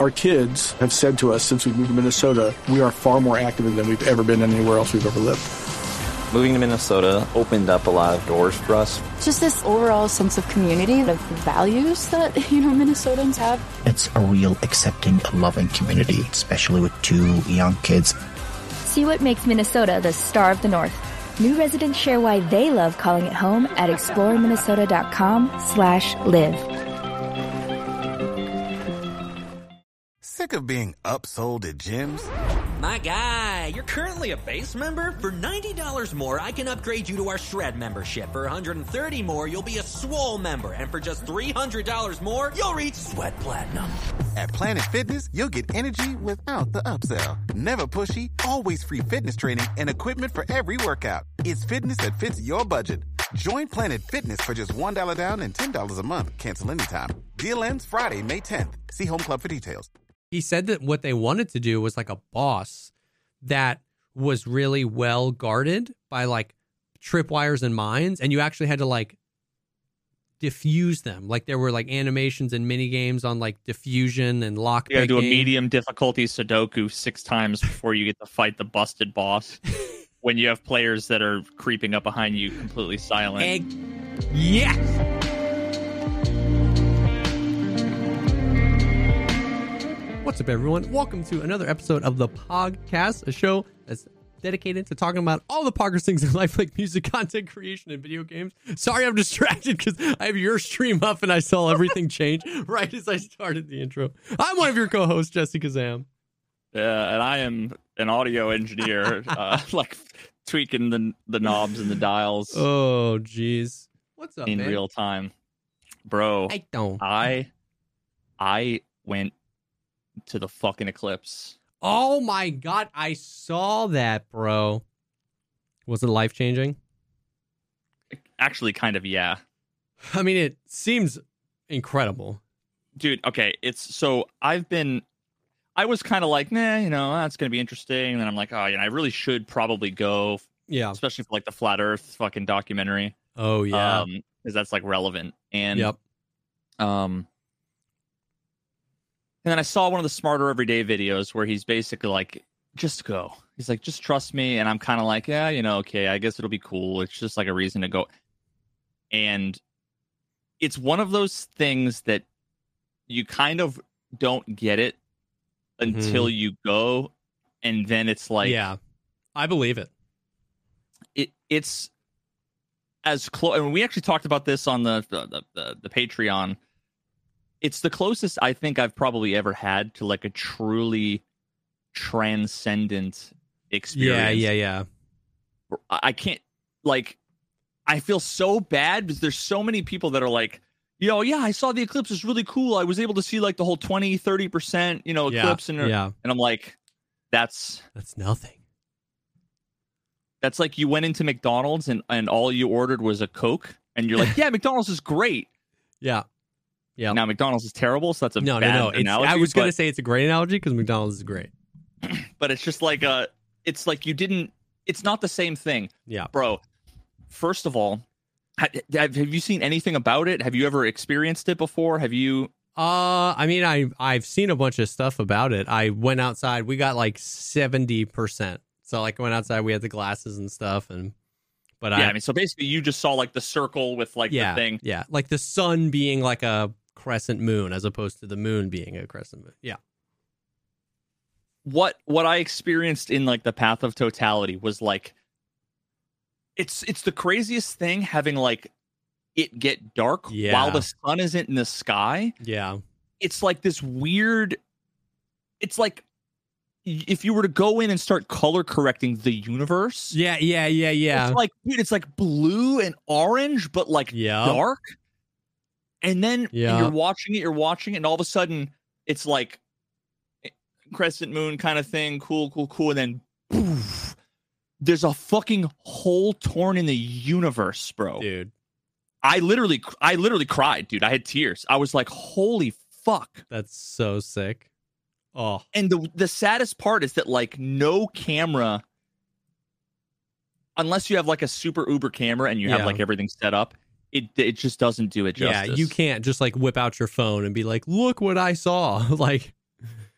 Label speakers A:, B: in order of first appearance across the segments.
A: Our kids have said to us since we moved to Minnesota, we are far more active than we've ever been anywhere else we've ever lived.
B: Moving to Minnesota opened up a lot of doors for us.
C: Just this overall sense of community, of values that, Minnesotans have.
D: It's a real accepting, loving community, especially with 2 young kids.
E: See what makes Minnesota the star of the North. New residents share why they love calling it home at exploreminnesota.com/live.
F: Sick of being upsold at gyms?
G: My guy, you're currently a base member? For $90 more, I can upgrade you to our Shred membership. For $130 more, you'll be a Swole member. And for just $300 more, you'll reach Sweat Platinum.
F: At Planet Fitness, you'll get energy without the upsell. Never pushy, always free fitness training and equipment for every workout. It's fitness that fits your budget. Join Planet Fitness for just $1 down and $10 a month. Cancel anytime. Deal ends Friday, May 10th. See Home Club for details.
H: He said that what they wanted to do was like a boss that was really well guarded by like tripwires and mines, and you actually had to like diffuse them. Like there were like animations and mini games on like diffusion and lock.
I: You gotta do a medium difficulty Sudoku 6 times before you get to fight the busted boss. When you have players that are creeping up behind you completely silent.
H: Yes! What's up, everyone? Welcome to another episode of The Pogcast, a show that's dedicated to talking about all the poggers things in life, like music, content creation, and video games. Sorry, I'm distracted because I have your stream up and I saw everything change right as I started the intro. I'm one of your co-hosts, Jesse Kazam.
I: Yeah, and I am an audio engineer, like tweaking the knobs and the dials.
H: Oh, jeez. What's up,
I: in
H: man?
I: real time, bro? I went to the fucking eclipse.
H: Oh my god, I saw that, bro. Was it life-changing?
I: Actually, kind of, yeah.
H: I mean, it seems incredible.
I: Dude, okay, I was kind of like, nah, that's going to be interesting. And then I'm like, I really should probably go.
H: Yeah.
I: Especially for like the Flat Earth fucking documentary.
H: Oh, yeah.
I: Because that's like relevant. And,
H: yep.
I: And then I saw one of the Smarter Everyday videos where he's basically like, just go. He's like, just trust me. And I'm kind of like, yeah, okay, I guess it'll be cool. It's just like a reason to go. And it's one of those things that you kind of don't get it until you go. And then it's like,
H: yeah, I believe it.
I: It's as close. I mean, we actually talked about this on the Patreon. It's the closest I think I've probably ever had to like a truly transcendent experience.
H: Yeah.
I: I can't, like, I feel so bad because there's so many people that are like, I saw the eclipse. It's really cool. I was able to see like the whole 20-30%, eclipse. And I'm like, that's
H: nothing.
I: That's like you went into McDonald's and all you ordered was a Coke and you're like, yeah, McDonald's is great.
H: Yeah. Yeah.
I: Now McDonald's is terrible, so that's a bad analogy.
H: I was going to say it's a great analogy because McDonald's is great.
I: But it's just like it's like you didn't. It's not the same thing.
H: Yeah,
I: bro. First of all, have you seen anything about it? Have you ever experienced it before? Have you?
H: I mean, I've seen a bunch of stuff about it. I went outside. We got like 70%. So like I went outside. We had the glasses and stuff, but
I: I mean, so basically, you just saw like the circle with like the thing.
H: Yeah, like the sun being like a crescent moon as opposed to the moon being a crescent moon. Yeah.
I: What I experienced in like the Path of Totality was like it's the craziest thing having like it get dark while the sun isn't in the sky.
H: Yeah.
I: It's like this weird, it's like if you were to go in and start color correcting the universe.
H: Yeah.
I: It's like, dude, it's like blue and orange, but like dark. And then you're watching it, and all of a sudden it's like crescent moon kind of thing, cool. And then poof, there's a fucking hole torn in the universe, bro.
H: Dude.
I: I literally cried, dude. I had tears. I was like, holy fuck.
H: That's so sick. Oh.
I: And the saddest part is that like no camera, unless you have like a super uber camera and you have like everything set up, it just doesn't do it justice.
H: Yeah, you can't just like whip out your phone and be like, look what I saw. Like,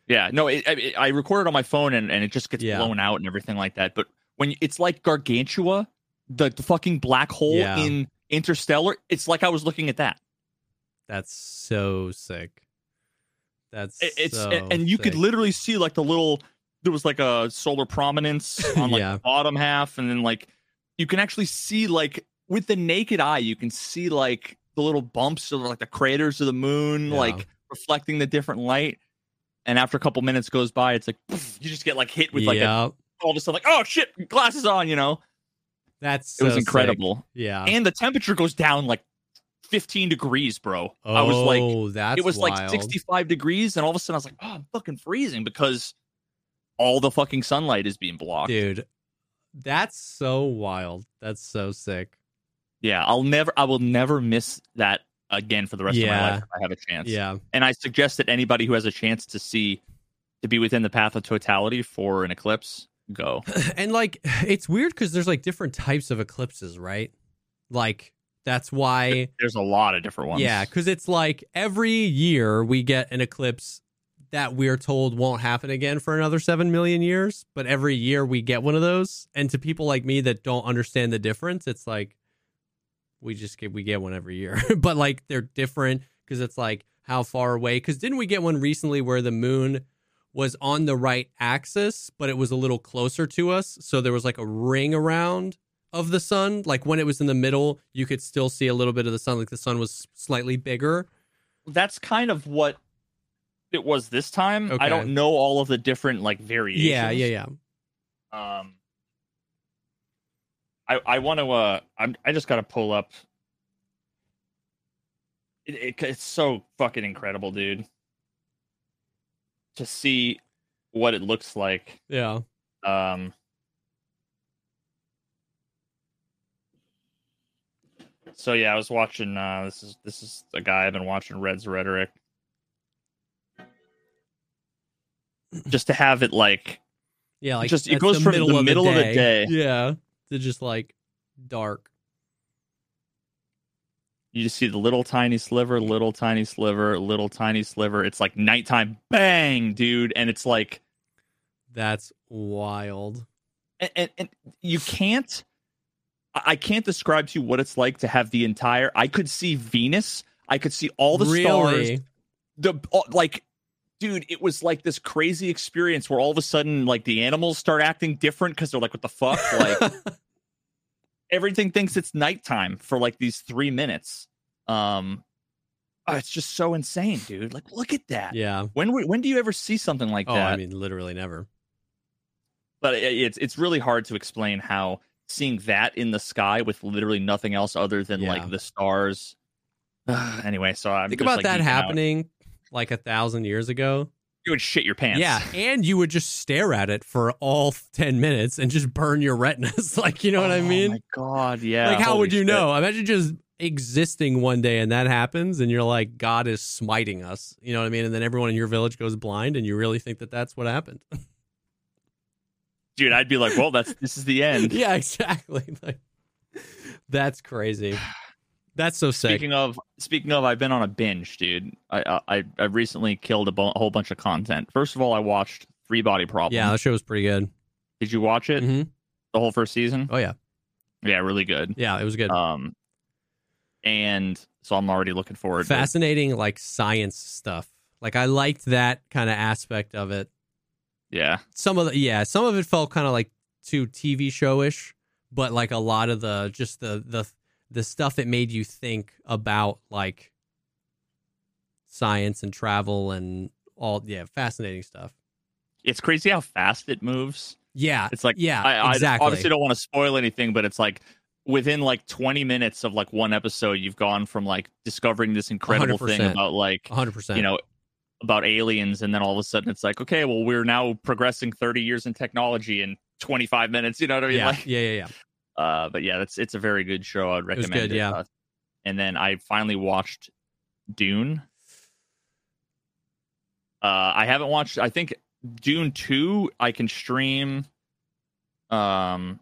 I: Yeah, no, I recorded on my phone and it just gets
H: Yeah.
I: blown out and everything like that. But when it's like Gargantua, the fucking black hole
H: Yeah.
I: in Interstellar, it's like I was looking at that.
H: That's so sick. That's
I: It's
H: so
I: and you could
H: sick.
I: literally see like the little. There was like a solar prominence on like
H: Yeah.
I: the bottom half, and then like you can actually see like with the naked eye, you can see like the little bumps of like the craters of the moon,
H: Yeah.
I: like reflecting the different light. And after a couple minutes goes by, it's like poof, you just get like hit with like all of a sudden like, oh shit, glasses on, you know.
H: That's
I: It was
H: so
I: incredible.
H: sick. Yeah.
I: And the temperature goes down like 15 degrees, bro. I was like,
H: that's
I: it was like
H: wild.
I: 65 degrees, and all of a sudden I was like, oh, I'm fucking freezing because all the fucking sunlight is being blocked.
H: Dude, that's so wild. That's so sick.
I: Yeah, I will never miss that again for the rest of my life if I have a chance.
H: Yeah.
I: And I suggest that anybody who has a chance to be within the path of totality for an eclipse, go.
H: And like it's weird because there's like different types of eclipses, right? Like that's why
I: There's a lot of different ones.
H: Yeah, because it's like every year we get an eclipse that we're told won't happen again for another 7 million years, but every year we get one of those. And to people like me that don't understand the difference, it's like we get one every year. But like they're different because it's like how far away. Because didn't we get one recently where the moon was on the right axis, but it was a little closer to us? So there was like a ring around of the sun. Like when it was in the middle, you could still see a little bit of the sun. Like the sun was slightly bigger.
I: That's kind of what it was this time.
H: Okay.
I: I don't know all of the different like variations.
H: Yeah.
I: I want to. I just got to pull up. It's so fucking incredible, dude. To see what it looks like.
H: Yeah.
I: So yeah, I was watching. This is a guy I've been watching, Red's Rhetoric. Just to have it like.
H: Yeah, like
I: just it
H: that's
I: goes from the middle of the day.
H: Yeah. To just like dark.
I: You just see the little tiny sliver, little tiny sliver, little tiny sliver. It's like nighttime, bang, dude, and it's like
H: that's wild.
I: And you can't. I can't describe to you what it's like to have the entire. I could see Venus. I could see all the stars. Like, dude, it was like this crazy experience where all of a sudden, like the animals start acting different because they're like, "What the fuck?" Like. Everything thinks it's nighttime for like these 3 minutes. It's just so insane, dude. Like, look at that.
H: Yeah.
I: When do you ever see something like that?
H: I mean, literally never.
I: But it's really hard to explain how seeing that in the sky with literally nothing else other than like the stars. Anyway, so I'm
H: think
I: just,
H: about
I: like,
H: that
I: geeking out.
H: happening like 1,000 years ago.
I: You would shit your pants.
H: Yeah, and you would just stare at it for all 10 minutes and just burn your retinas. Like, you know what I mean?
I: Oh my god, yeah.
H: Like, how
I: holy
H: would you
I: shit.
H: know? Imagine just existing one day and that happens, and you're like, God is smiting us. You know what I mean? And then everyone in your village goes blind, and you really think that that's what happened.
I: Dude, I'd be like, well, this is the end.
H: Yeah, exactly. Like, that's crazy. That's so sick.
I: Speaking of, I've been on a binge, dude. I recently killed a whole bunch of content. First of all, I watched Three Body Problem.
H: Yeah, that show was pretty good.
I: Did you watch it?
H: Mm-hmm.
I: The whole first season?
H: Oh yeah.
I: Yeah, really good.
H: Yeah, it was good.
I: And so I'm already looking forward.
H: Fascinating, like science stuff. Like I liked that kind of aspect of it.
I: Yeah.
H: Some of it felt kind of like too TV showish, but like a lot of the stuff it made you think about, like science and travel and all. Yeah, fascinating stuff.
I: It's crazy how fast it moves.
H: Yeah,
I: it's like
H: exactly.
I: I obviously don't want to spoil anything, but it's like within like 20 minutes of like one episode, you've gone from like discovering this incredible
H: 100%.
I: thing about like
H: 100%.
I: You know, about aliens, and then all of a sudden it's like, okay, well, we're now progressing 30 years in technology in 25 minutes. You know what I mean?
H: Yeah,
I: Like,
H: yeah.
I: But yeah, it's a very good show. I'd recommend it.
H: Good, yeah.
I: And then I finally watched Dune. I haven't watched. I think Dune 2 I can stream April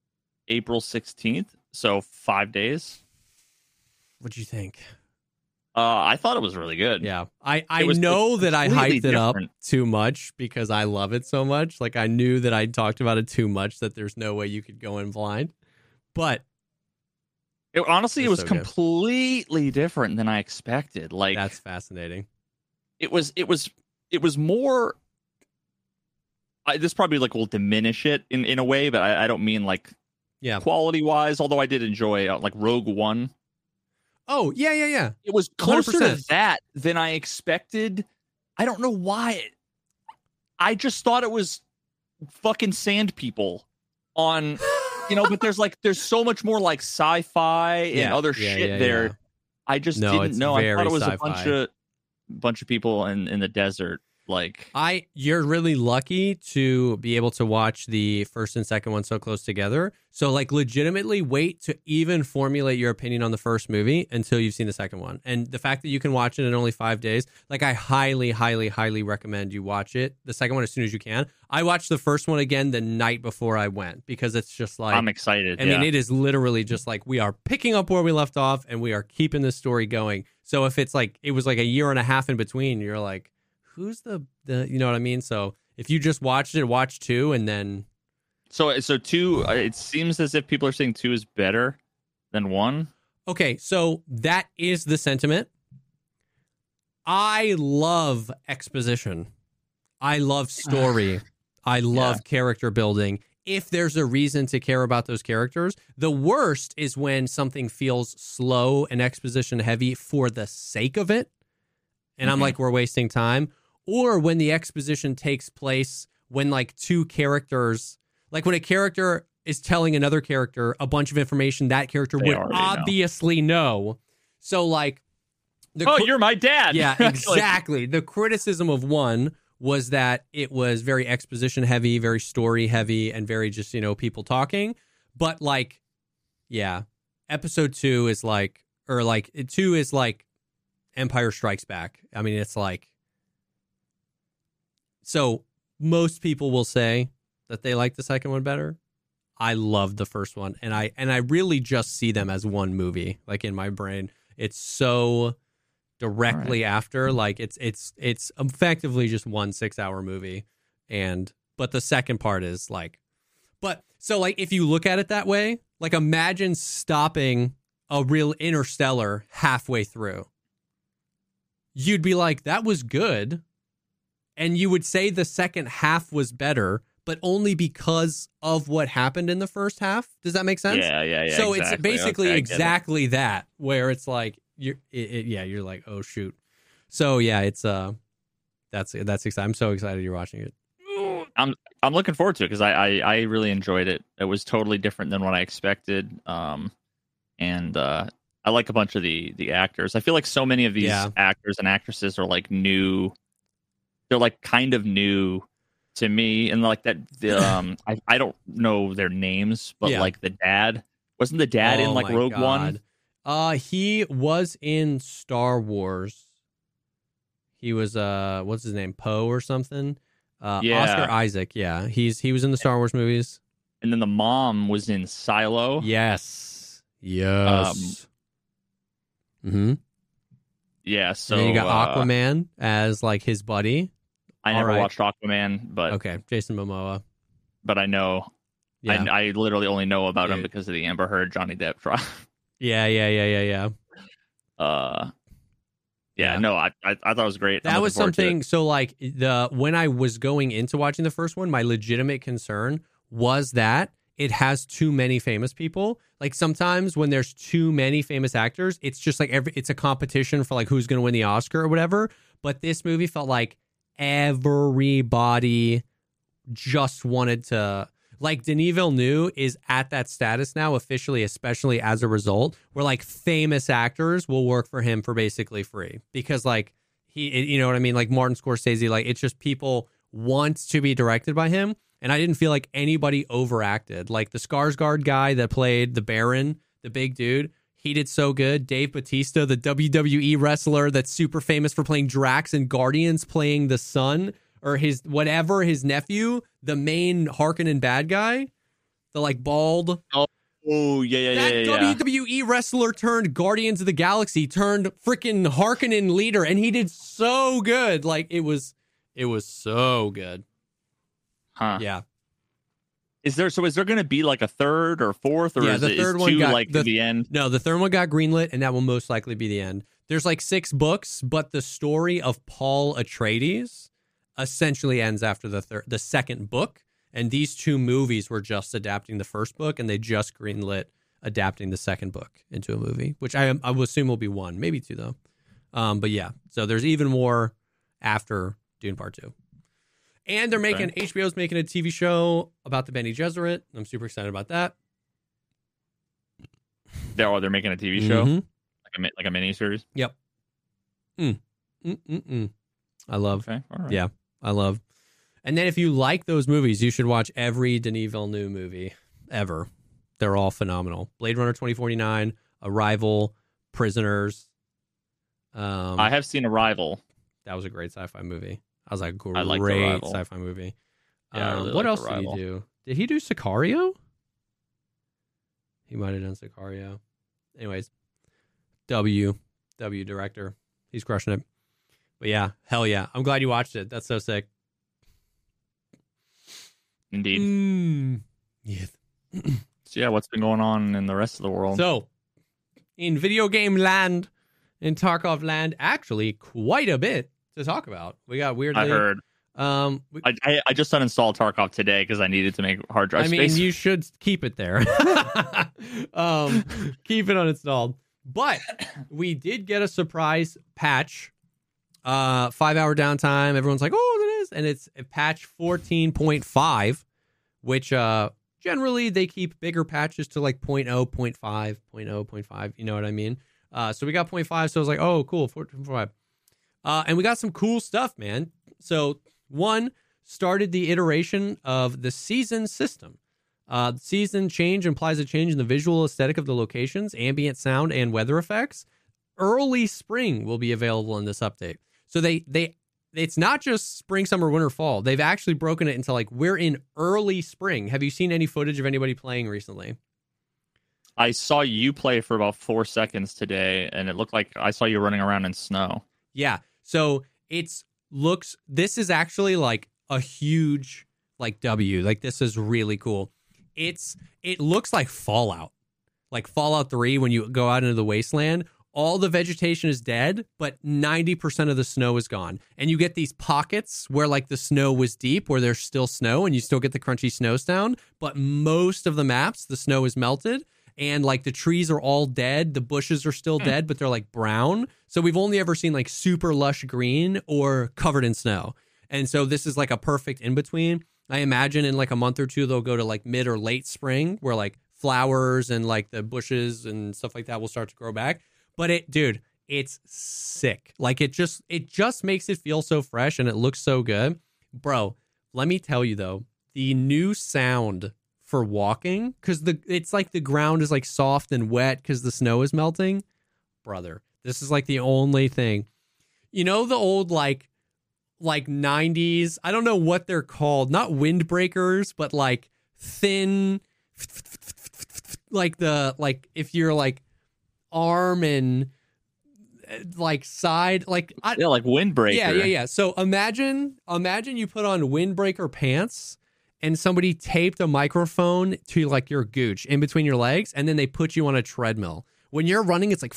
I: 16th, so 5 days.
H: What'd you think?
I: I thought it was really good.
H: Yeah. I know that I hyped it up too much because I love it so much. Like, I knew that I talked about it too much that there's no way you could go in blind. But
I: it was so completely different than I expected. Like,
H: that's fascinating.
I: It was more. This probably like will diminish it in a way, but I don't mean like quality wise. Although I did enjoy like Rogue One.
H: Oh yeah.
I: It was closer
H: 100%.
I: to that than I expected. I don't know why. I just thought it was fucking sand people on, but there's so much more like sci-fi and other shit there. Yeah. I just didn't know. I thought it was sci-fi. a bunch of people in the desert. Like,
H: you're really lucky to be able to watch the first and second one so close together. So, like, legitimately wait to even formulate your opinion on the first movie until you've seen the second one. And the fact that you can watch it in only 5 days, like, I highly, highly, highly recommend you watch it. The second one as soon as you can. I watched the first one again the night before I went because it's just like,
I: I'm excited.
H: I mean, it is literally just like we are picking up where we left off and we are keeping this story going. So if it's like it was like a year and a half in between, you're like, who's the you know what I mean? So if you just watched it, watch 2 and then.
I: So 2, it seems as if people are saying 2 is better than 1.
H: Okay, so that is the sentiment. I love exposition. I love story. I love character building. If there's a reason to care about those characters, the worst is when something feels slow and exposition heavy for the sake of it. And I'm like, we're wasting time. Or when the exposition takes place when like two characters, like when a character is telling another character a bunch of information that character would obviously know. So like,
I: you're my dad.
H: Yeah, exactly. The criticism of 1 was that it was very exposition heavy, very story heavy, and very just, people talking. But like, yeah, episode 2 is like, 2 is like Empire Strikes Back. I mean, it's like, so most people will say that they like the second one better. I love the first one, and I really just see them as one movie. Like in my brain, it's so directly after. Like it's effectively just one 6-hour movie, but the second part is like, but so like if you look at it that way, like imagine stopping a real Interstellar halfway through. You'd be like, that was good. And you would say the second half was better, but only because of what happened in the first half. Does that make sense?
I: Yeah.
H: So exactly. It's basically exactly that, where it's like you're like, oh shoot. So yeah, it's that's exciting. I'm so excited you're watching it.
I: I'm looking forward to it because I really enjoyed it. It was totally different than what I expected. And I like a bunch of the actors. I feel like so many of these actors and actresses are like new. They're like kind of new to me, and like that. I don't know their names, but like the dad wasn't the dad in like Rogue One.
H: He was in Star Wars. He was what's his name, Poe or something? Oscar Isaac. Yeah, he was in the Star Wars movies.
I: And then the mom was in Silo.
H: Yes.
I: Yeah. So
H: and then you got Aquaman as like his buddy.
I: I never watched Aquaman, but
H: okay, Jason Momoa.
I: But I know, I literally only know about him because of the Amber Heard Johnny Depp trial.
H: Yeah.
I: No, I thought it was great.
H: That was something. So like when I was going into watching the first one, my legitimate concern was that it has too many famous people. Like sometimes when there's too many famous actors, it's just like it's a competition for like who's going to win the Oscar or whatever. But this movie felt like everybody just wanted to, like, Denis Villeneuve is at that status now officially, especially as a result, where like famous actors will work for him for basically free because like you know what I mean? Like Martin Scorsese, like it's just people want to be directed by him. And I didn't feel like anybody overacted. Like the Skarsgård guy that played the Baron, the big dude, he did so good. Dave Bautista, the WWE wrestler that's super famous for playing Drax in Guardians, playing the son or his nephew, the main Harkonnen bad guy, the like bald.
I: Oh, yeah.
H: That WWE wrestler turned Guardians of the Galaxy, turned freaking Harkonnen leader, and he did so good. Like, it was so good.
I: Huh.
H: Yeah.
I: Is there going to be like a third or fourth, or
H: yeah,
I: is
H: the
I: it
H: third
I: is
H: one
I: two
H: got
I: like the end?
H: No, the third one got greenlit, and that will most likely be the end. There's like 6 books, but the story of Paul Atreides essentially ends after the second book. And these 2 movies were just adapting the first book, and they just greenlit adapting the second book into a movie, which I would assume will be 1, maybe 2 though. But yeah, so there's even more after Dune Part 2. And they're HBO's making a TV show about the Bene Gesserit. I'm super excited about that.
I: They're making a TV show,
H: Mm-hmm.
I: like a mini series.
H: Yep. I love.
I: Okay. All right.
H: Yeah, I love. And then if you like those movies, you should watch every Denis Villeneuve movie ever. They're all phenomenal. Blade Runner 2049, Arrival, Prisoners.
I: I have seen Arrival.
H: That was a great sci-fi movie. That was a great sci-fi movie.
I: Yeah, I really
H: what
I: liked
H: else
I: Arrival.
H: did he do? Did he do Sicario? He might have done Sicario. Anyways, W director. He's crushing it. But yeah, hell yeah. I'm glad you watched it. That's so sick.
I: Indeed.
H: Yes.
I: So yeah, what's been going on in the rest of the world?
H: So, in video game land, in Tarkov land, actually quite a bit to talk about. We got weirdly.
I: I heard. I just uninstalled Tarkov today because I needed to make hard drive space.
H: You should keep it there. Keep it uninstalled. But we did get a surprise patch. 5-hour downtime. Everyone's like, oh, it is. And it's a patch 14.5, which generally they keep bigger patches to like 0.0, 0.5, 0.0, 0.5. You know what I mean? So we got 0.5. So I was like, oh, cool. 14.5. And we got some cool stuff, man. So 1 started the iteration of the season system. The season change implies a change in the visual aesthetic of the locations, ambient sound, and weather effects. Early spring will be available in this update. So it's not just spring, summer, winter, fall. They've actually broken it into like, we're in early spring. Have you seen any footage of anybody playing recently?
I: I saw you play for about 4 seconds today, and it looked like I saw you running around in snow.
H: Yeah. So this is actually like a huge like W. Like, this is really cool. It looks like Fallout 3 when you go out into the wasteland. All the vegetation is dead, but 90% of the snow is gone. And you get these pockets where like the snow was deep, where there's still snow and you still get the crunchy snow sound. But most of the maps, the snow is melted and like the trees are all dead. The bushes are still dead, but they're like brown. So we've only ever seen like super lush green or covered in snow. And so this is like a perfect in between. I imagine in like a month or 2, they'll go to like mid or late spring where like flowers and like the bushes and stuff like that will start to grow back. But it's sick. Like it just makes it feel so fresh and it looks so good. Bro, let me tell you though, the new sound for walking, because it's like the ground is like soft and wet because the snow is melting. Brother, this is like the only thing. You know the old like 90s, I don't know what they're called, not windbreakers, but like thin, like if you're like arm and like side, like like windbreaker. Yeah. So imagine you put on windbreaker pants and somebody taped a microphone to like your gooch in between your legs, and then they put you on a treadmill. When you're running, it's like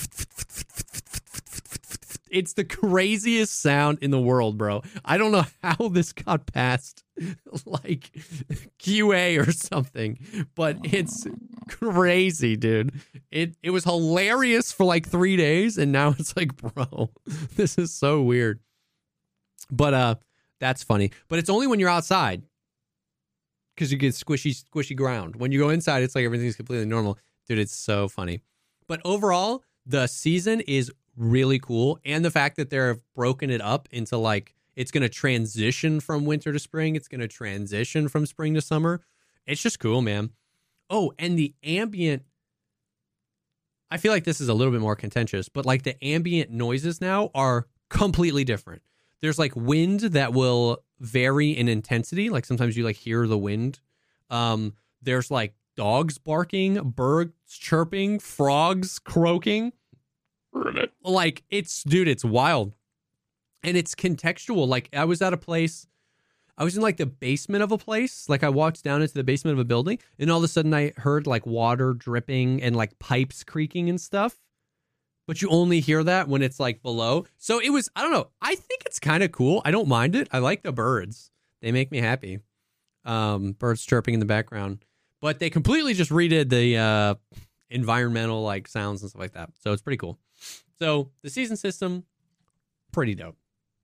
H: it's the craziest sound in the world, bro. I don't know how this got past like QA or something, but it's crazy, dude. It was hilarious for like 3 days, and now it's like, bro, this is so weird. But that's funny. But it's only when you're outside, because you get squishy ground. When you go inside, it's like everything's completely normal. Dude, it's so funny. But overall, the season is really cool. And the fact that they've broken it up into like, it's going to transition from winter to spring. It's going to transition from spring to summer. It's just cool, man. Oh, and the ambient, I feel like this is a little bit more contentious, but like the ambient noises now are completely different. There's like wind that will vary in intensity. Like sometimes you like hear the wind. There's like dogs barking, birds chirping, frogs croaking. Like, it's wild. And it's contextual. Like, I was in like the basement of a place. Like, I walked down into the basement of a building, and all of a sudden I heard like water dripping and like pipes creaking and stuff. But you only hear that when it's like below. So it was, I don't know. I think it's kind of cool. I don't mind it. I like the birds. They make me happy. Birds chirping in the background. But they completely just redid the environmental like sounds and stuff like that. So it's pretty cool. So the season system, pretty dope.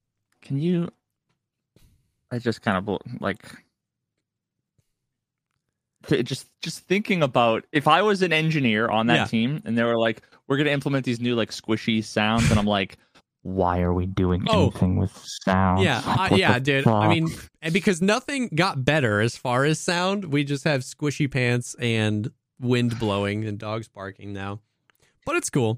I: I just kind of like just thinking about if I was an engineer on that team and they were like, we're going to implement these new like squishy sounds, and I'm like, why are we doing anything with sound?
H: Yeah,
I: Like,
H: dude.
I: fuck?
H: I mean, and because nothing got better as far as sound, we just have squishy pants and wind blowing and dogs barking now. But it's cool.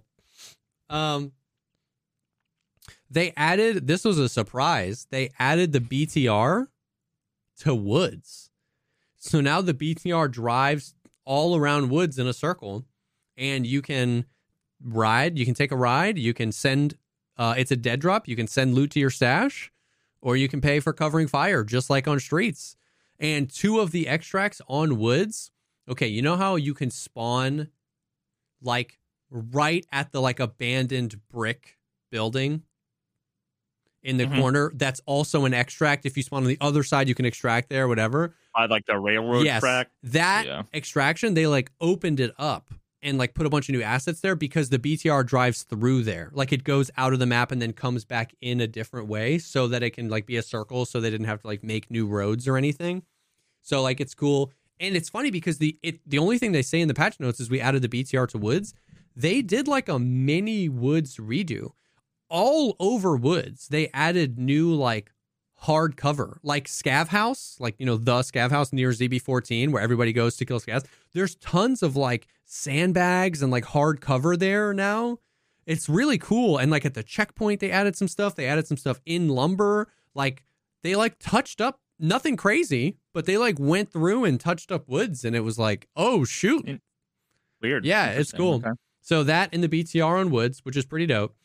H: They added, this was a surprise, they added the BTR to woods. So now the BTR drives all around woods in a circle, and you can take a ride, you can send, it's a dead drop, you can send loot to your stash, or you can pay for covering fire, just like on streets. And 2 of the extracts on woods, okay, you know how you can spawn like right at the like abandoned brick building in the corner? That's also an extract. If you spawn on the other side, you can extract there, whatever.
I: I like the railroad track.
H: That extraction, they like opened it up and like put a bunch of new assets there because the BTR drives through there. Like, it goes out of the map and then comes back in a different way so that it can like be a circle, so they didn't have to like make new roads or anything. So like, it's cool. And it's funny because the only thing they say in the patch notes is we added the BTR to woods. They did like a mini woods redo. All over woods, they added new like hard cover, like Scav House, like, you know, the Scav House near ZB14 where everybody goes to kill scavs. There's tons of like sandbags and like hard cover there now. It's really cool. And like at the checkpoint, they added some stuff. They added some stuff in lumber. Like, they like touched up, nothing crazy, but they like went through and touched up woods, and it was like, oh shoot.
I: Weird.
H: Yeah, it's cool.
I: Okay.
H: So that in the BTR on woods, which is pretty dope.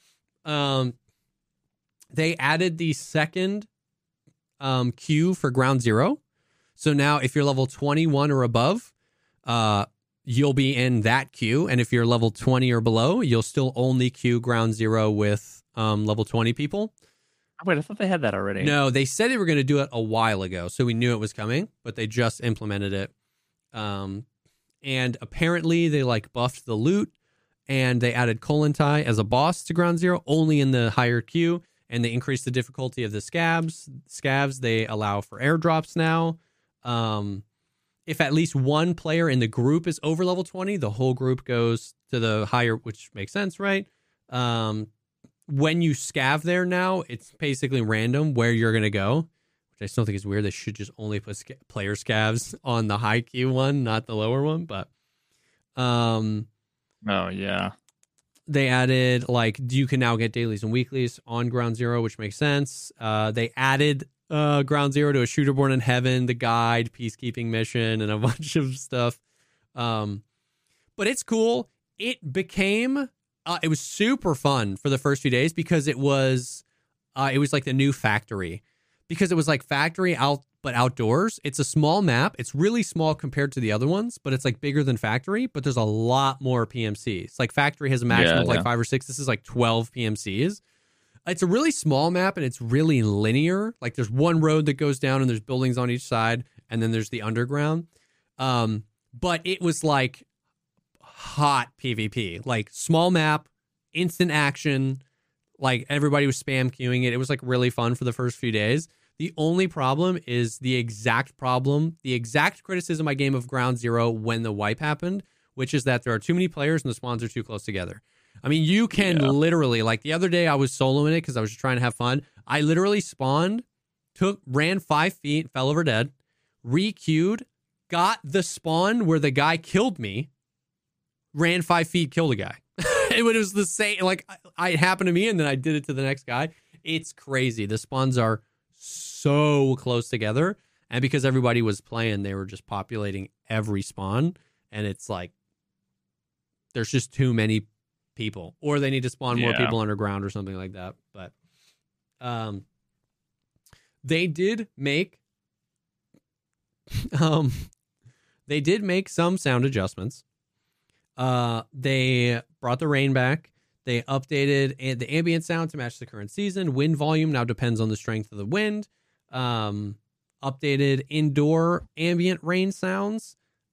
H: They added the second queue for ground zero. So now if you're level 21 or above, you'll be in that queue. And if you're level 20 or below, you'll still only queue ground zero with level 20 people.
I: Wait, I thought they had that already.
H: No, they said they were going to do it a while ago, so we knew it was coming, but they just implemented it. And apparently they like buffed the loot, and they added Kollontai as a boss to ground zero, only in the higher queue, and they increased the difficulty of the scavs. They allow for airdrops now. If at least one player in the group is over level 20, the whole group goes to the higher, which makes sense, right? When you scav there now, it's basically random where you're going to go, which I still think is weird. They should just only put player scavs on the high queue one, not the lower one. But
I: oh, yeah.
H: They added, like, you can now get dailies and weeklies on ground zero, which makes sense. They added ground zero to a shooter born in heaven, the guide, peacekeeping mission, and a bunch of stuff. But it's cool. It became... it was super fun for the first few days because it was like the new factory, because it was like factory out, but outdoors. It's a small map. It's really small compared to the other ones, but it's like bigger than factory, but there's a lot more PMCs. Like factory has a maximum of like 5 or 6. This is like 12 PMCs. It's a really small map and it's really linear. Like there's one road that goes down and there's buildings on each side. And then there's the underground. But it was like hot PvP, like small map, instant action, like everybody was spam queuing it. It was like really fun for the first few days. The only problem is the exact criticism I gave of ground zero when the wipe happened, which is that there are too many players and the spawns are too close together. I mean, you can literally, like the other day I was soloing it because I was just trying to have fun. I literally spawned, ran 5 feet, fell over dead, re-queued, got the spawn where the guy killed me, ran 5 feet, killed a guy. It was the same. Like, it happened to me, and then I did it to the next guy. It's crazy. The spawns are so close together, and because everybody was playing, they were just populating every spawn. and it's like there's just too many people, or they need to spawn more people underground or something like that. But they did make some sound adjustments. They brought the rain back. They updated the ambient sound to match the current season. Wind volume now depends on the strength of the wind. Updated indoor ambient rain sounds.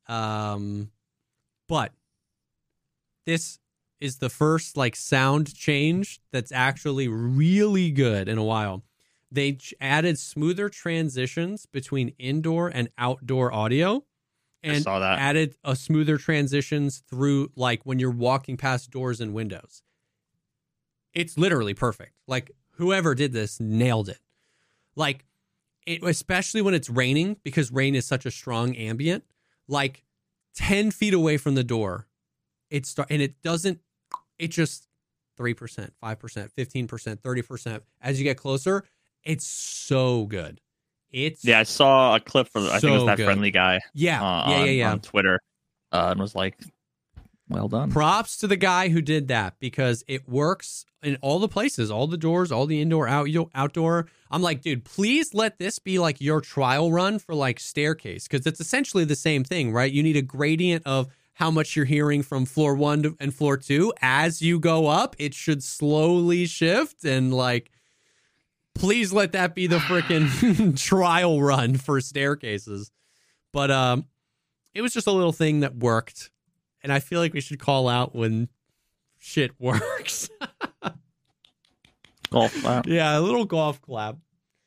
H: But this is the first like sound change that's actually really good in a while. They added smoother transitions between indoor and outdoor audio, and
I: I saw that.
H: added a smoother transitions through like when you're walking past doors and windows. It's literally perfect. Like whoever did this nailed it. Like especially when it's raining, because rain is such a strong ambient, like 10 feet away from the door, it just 3%, 5%, 15%, 30%. As you get closer, it's so good.
I: I saw a clip for I think it was that
H: good.
I: friendly guy. On Twitter, and was like, well done.
H: Props to the guy who did that, because it works in all the places, all the doors, all the indoor, outdoor. I'm like, dude, please let this be like your trial run for like Staircase, because it's essentially the same thing, right? You need a gradient of how much you're hearing from floor 1 and floor 2. As you go up, it should slowly shift, and like, please let that be the freaking trial run for Staircases. But it was just a little thing that worked, and I feel like we should call out when shit works.
I: Golf clap.
H: Yeah, a little golf clap.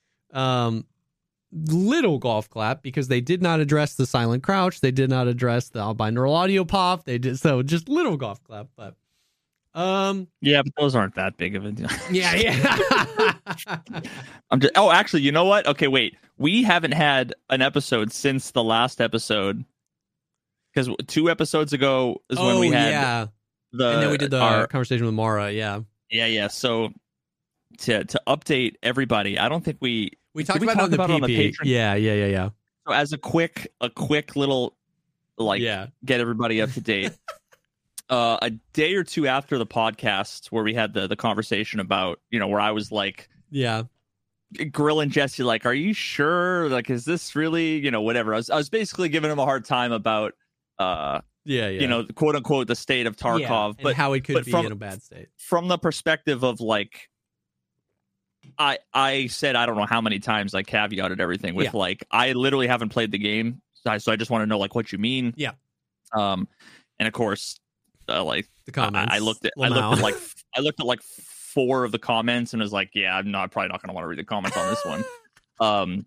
H: Little golf clap, because they did not address the silent crouch. They did not address the binaural audio pop. They did, so just little golf clap. But
I: yeah, but those aren't that big of a deal.
H: yeah.
I: Actually, you know what? Okay, wait. We haven't had an episode since the last episode, because 2 episodes ago is when we had
H: and then we did the conversation with Mara. Yeah.
I: So to update everybody, I don't think we
H: talked about it on the PP. Yeah.
I: So as a quick little get everybody up to date. A day or 2 after the podcast where we had the conversation about, where I was like, grilling Jesse, like, are you sure? Like, is this really, whatever. I was basically giving him a hard time about, quote unquote, the state of Tarkov,
H: but how it could be in a bad state. From
I: the perspective of like, I said, I don't know how many times I caveated everything with like, I literally haven't played the game. So I just want to know like what you mean.
H: Yeah.
I: And of course, like
H: the comments.
I: I looked at like 4 of the comments and was like, yeah, I'm probably not going to want to read the comments on this one.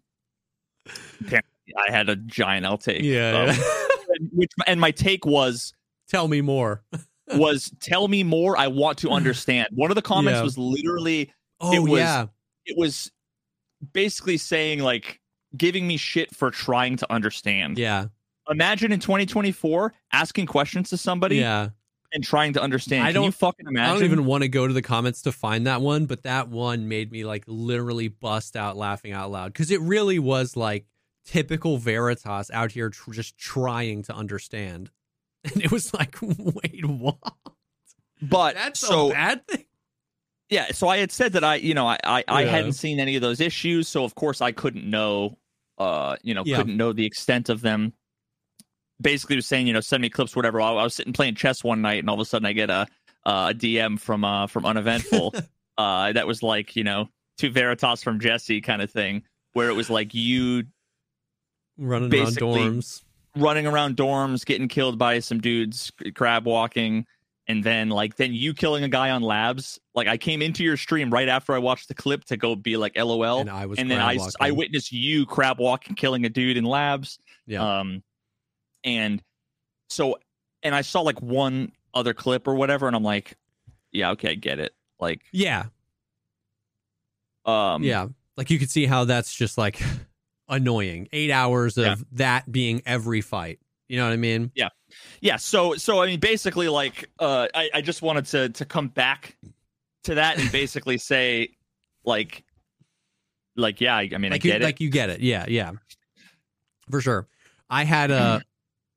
I: I had a giant outtake. And my take was,
H: tell me more.
I: Tell me more. I want to understand. One of the comments was literally, it was basically saying like, giving me shit for trying to understand.
H: Yeah.
I: Imagine in 2024 asking questions to somebody. And trying to understand. Can you fucking imagine?
H: I don't even want to go to the comments to find that one, but that one made me like literally bust out laughing out loud, because it really was like typical Veritas out here just trying to understand, and it was like, wait, what?
I: But
H: that's a bad thing.
I: Yeah, so I had said that I hadn't seen any of those issues, so of course I couldn't know, couldn't know the extent of them. Basically was saying, send me clips, whatever. I was sitting playing chess one night, and all of a sudden I get a DM from Uneventful that was like, 2 Veritas from Jesse kind of thing, where it was like you
H: running around dorms, getting killed by some dudes crab walking, and then you killing a guy on labs. Like, I came into your stream right after I watched the clip to go be like LOL, and then I witnessed you crab walking, killing a dude in labs. And so, and I saw like one other clip or whatever, and I'm like, yeah, okay, I get it. Like, like you could see how that's just like annoying. 8 hours of that being every fight. You know what I mean?
I: Yeah. So I mean, basically, like, I just wanted to come back to that and basically say, like, yeah, I mean,
H: like
I: I get it.
H: Like, you get it. Yeah, for sure. I had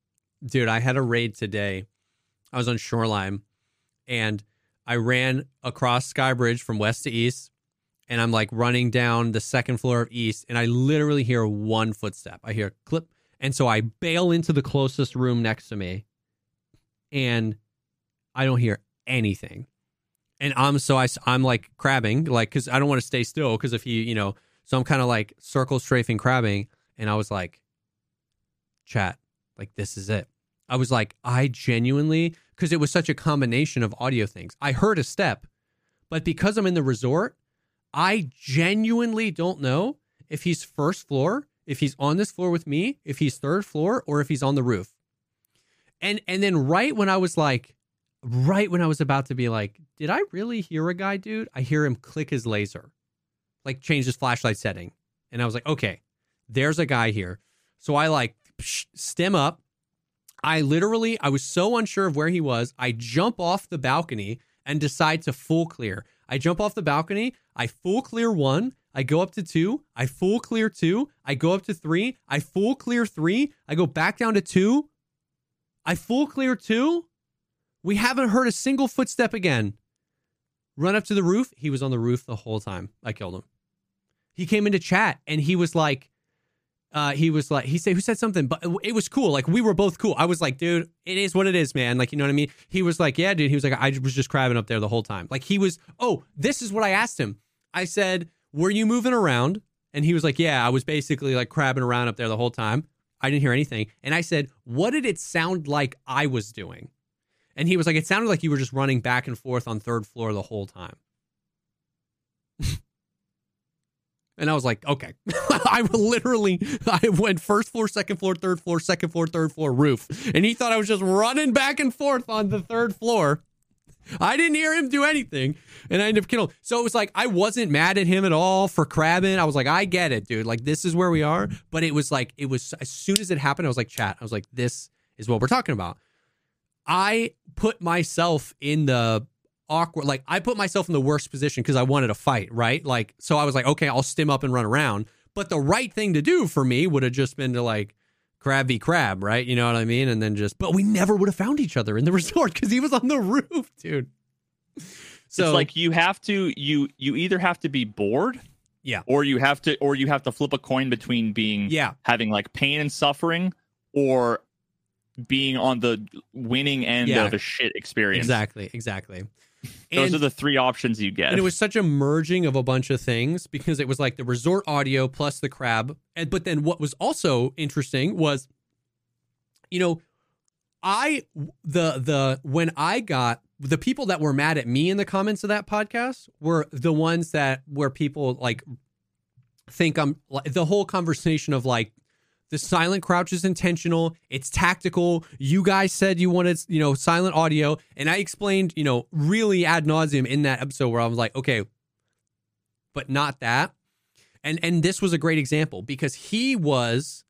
H: Dude, I had a raid today. I was on Shoreline, and I ran across Skybridge from west to east, and I'm like running down the second floor of east, and I literally hear one footstep. I hear a clip, and so I bail into the closest room next to me, and I don't hear anything. And I'm like crabbing, like, because I don't want to stay still, because if he, so I'm kind of like circle strafing crabbing, and I was like, chat, like, this is it. I was like, I genuinely, because it was such a combination of audio things. I heard a step, but because I'm in the resort, I genuinely don't know if he's first floor, if he's on this floor with me, if he's third floor, or if he's on the roof. And then right when I was about to be like, did I really hear a guy, dude? I hear him click his laser, like change his flashlight setting. And I was like, okay, there's a guy here. So I like stem up. I was so unsure of where he was. I jump off the balcony and decide to full clear. I jump off the balcony. I full clear 1. I go up to 2. I full clear 2. I go up to 3. I full clear 3. I go back down to 2. I full clear 2. We haven't heard a single footstep again. Run up to the roof. He was on the roof the whole time. I killed him. He came into chat and he was like, he said, who said something, but it was cool. Like, we were both cool. I was like, dude, it is what it is, man. Like, you know what I mean? He was like, yeah, dude. He was like, I was just crabbing up there the whole time. Like, this is what I asked him. I said, were you moving around? And he was like, yeah, I was basically like crabbing around up there the whole time. I didn't hear anything. And I said, what did it sound like I was doing? And he was like, it sounded like you were just running back and forth on third floor the whole time. And I was like, okay. I went first floor, second floor, third floor, second floor, third floor, roof. And he thought I was just running back and forth on the third floor. I didn't hear him do anything. And I ended up killing him. So it was like, I wasn't mad at him at all for crabbing. I was like, I get it, dude. Like, this is where we are. But it was as soon as it happened, I was like, chat. I was like, this is what we're talking about. I put myself in the awkward, like, I put myself in the worst position because I wanted to fight, right? Like, so I was like, okay, I'll stim up and run around. But the right thing to do for me would have just been to like crab v crab, right? You know what I mean? And then but we never would have found each other in the resort because he was on the roof, dude. So
I: it's like you either have to be bored,
H: yeah,
I: or you have to flip a coin between having like pain and suffering, or being on the winning end of a shit experience.
H: Exactly.
I: Those are the three options you get.
H: And it was such a merging of a bunch of things because it was like the resort audio plus the crab. But then what was also interesting was, when I got the people that were mad at me in the comments of that podcast were the ones where people like think I'm like the whole conversation of like, the silent crouch is intentional. It's tactical. You guys said you wanted, silent audio. And I explained, really ad nauseum in that episode where I was like, okay, but not that. And this was a great example because he was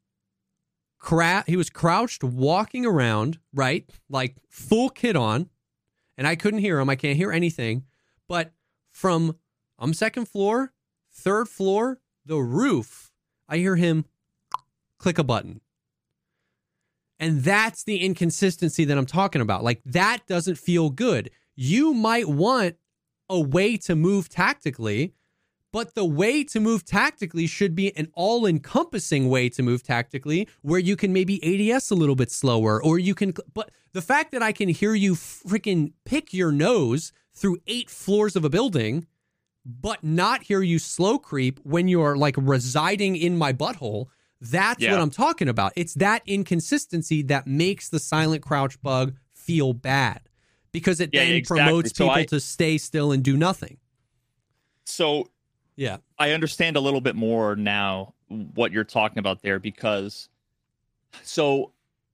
H: crouched walking around, right? Like full kit on. And I couldn't hear him. I can't hear anything. But from second floor, third floor, the roof, I hear him click a button. And that's the inconsistency that I'm talking about. Like, that doesn't feel good. You might want a way to move tactically, but the way to move tactically should be an all-encompassing way to move tactically where you can maybe ADS a little bit slower, or you can, but the fact that I can hear you freaking pick your nose through 8 floors of a building, but not hear you slow creep when you're like residing in my butthole, that's what I'm talking about. It's that inconsistency that makes the silent crouch bug feel bad because it then promotes people to stay still and do nothing.
I: So yeah, I understand a little bit more now what you're talking about there, because so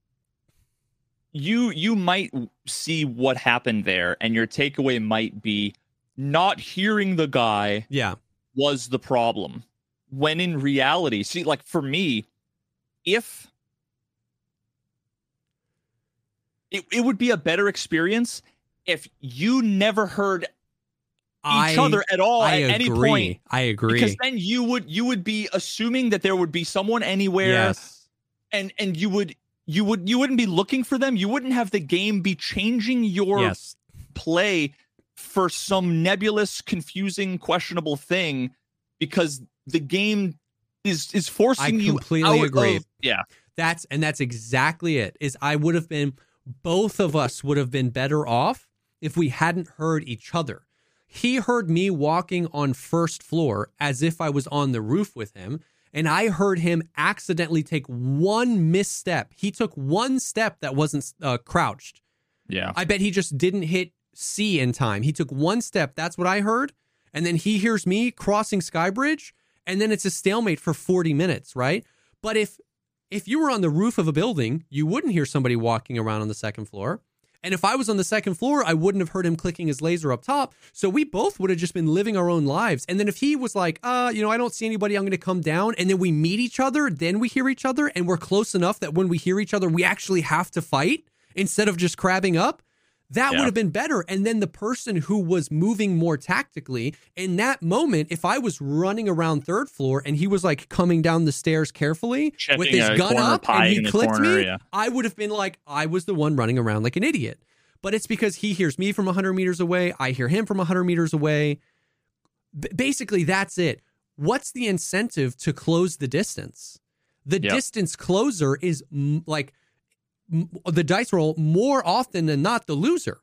I: you might see what happened there and your takeaway might be not hearing the guy was the problem. When in reality, see, like for me, if it would be a better experience if you never heard each other at all at any point.
H: I agree.
I: Because then you would be assuming that there would be someone anywhere, and you would you wouldn't be looking for them. You wouldn't have the game be changing your play for some nebulous, confusing, questionable thing because the game is forcing you. I
H: completely agree.
I: That's
H: exactly it. Both of us would have been better off if we hadn't heard each other. He heard me walking on first floor as if I was on the roof with him, and I heard him accidentally take one misstep. He took one step that wasn't crouched.
I: Yeah.
H: I bet he just didn't hit C in time. He took one step. That's what I heard. And then he hears me crossing Skybridge, and then it's a stalemate for 40 minutes, right? But if you were on the roof of a building, you wouldn't hear somebody walking around on the second floor. And if I was on the second floor, I wouldn't have heard him clicking his laser up top. So we both would have just been living our own lives. And then if he was like, I don't see anybody, I'm going to come down. And then we meet each other, then we hear each other, and we're close enough that when we hear each other, we actually have to fight instead of just crabbing up. That would have been better. And then the person who was moving more tactically in that moment, if I was running around third floor and he was like coming down the stairs carefully
I: checking
H: with his gun up and he clicked me,
I: yeah.
H: I would have been like, I was the one running around like an idiot. But it's because he hears me from 100 meters away. I hear him from 100 meters away. Basically, that's it. What's the incentive to close the distance? The distance closer is like the dice roll more often than not the loser.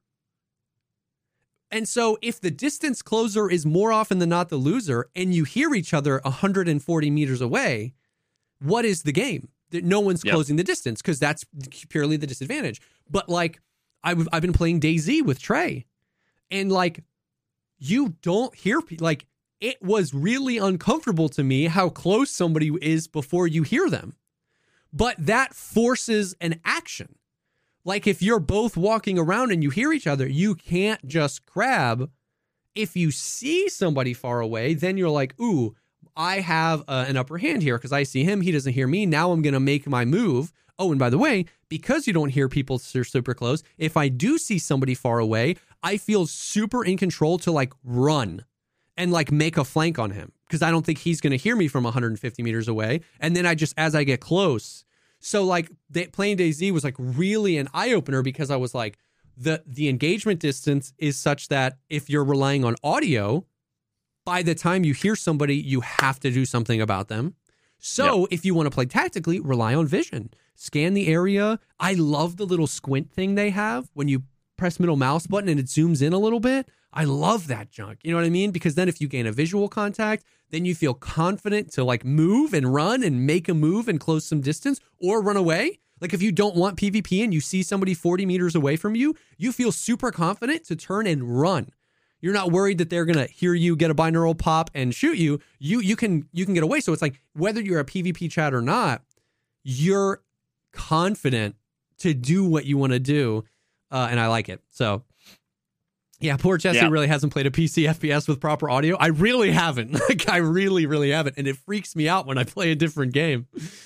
H: And so if the distance closer is more often than not the loser and you hear each other 140 meters away, what is the game? No one's closing the distance because that's purely the disadvantage. But like I've been playing DayZ with Trey and like you don't hear like it was really uncomfortable to me how close somebody is before you hear them. But that forces an action. Like if you're both walking around and you hear each other, you can't just grab. If you see somebody far away, then you're like, ooh, I have an upper hand here because I see him. He doesn't hear me. Now I'm going to make my move. Oh, and by the way, because you don't hear people super close, if I do see somebody far away, I feel super in control to like run and like make a flank on him because I don't think he's going to hear me from 150 meters away. And then as I get close. So like playing DayZ was like really an eye opener because I was like, the engagement distance is such that if you're relying on audio, by the time you hear somebody, you have to do something about them. So if you want to play tactically, rely on vision. Scan the area. I love the little squint thing they have when you press middle mouse button and it zooms in a little bit. I love that junk. You know what I mean? Because then if you gain a visual contact, then you feel confident to like move and run and make a move and close some distance or run away. Like if you don't want PvP and you see somebody 40 meters away from you, you feel super confident to turn and run. You're not worried that they're going to hear you get a binaural pop and shoot you. You can get away. So it's like whether you're a PvP chat or not, you're confident to do what you want to do. And I like it. So yeah, poor Jesse really hasn't played a PC FPS with proper audio. I really haven't. Like I really, really haven't. And it freaks me out when I play a different game.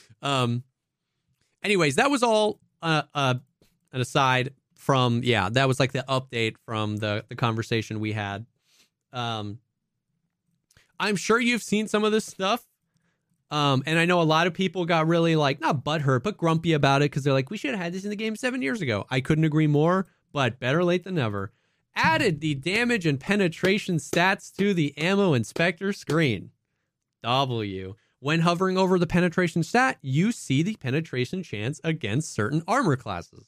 H: Anyways, that was all an aside from, that was like the update from the conversation we had. I'm sure you've seen some of this stuff. And I know a lot of people got really like, not butthurt, but grumpy about it because they're like, we should have had this in the game 7 years ago. I couldn't agree more, but better late than never. Added the damage and penetration stats to the ammo inspector screen. W. When hovering over the penetration stat, you see the penetration chance against certain armor classes.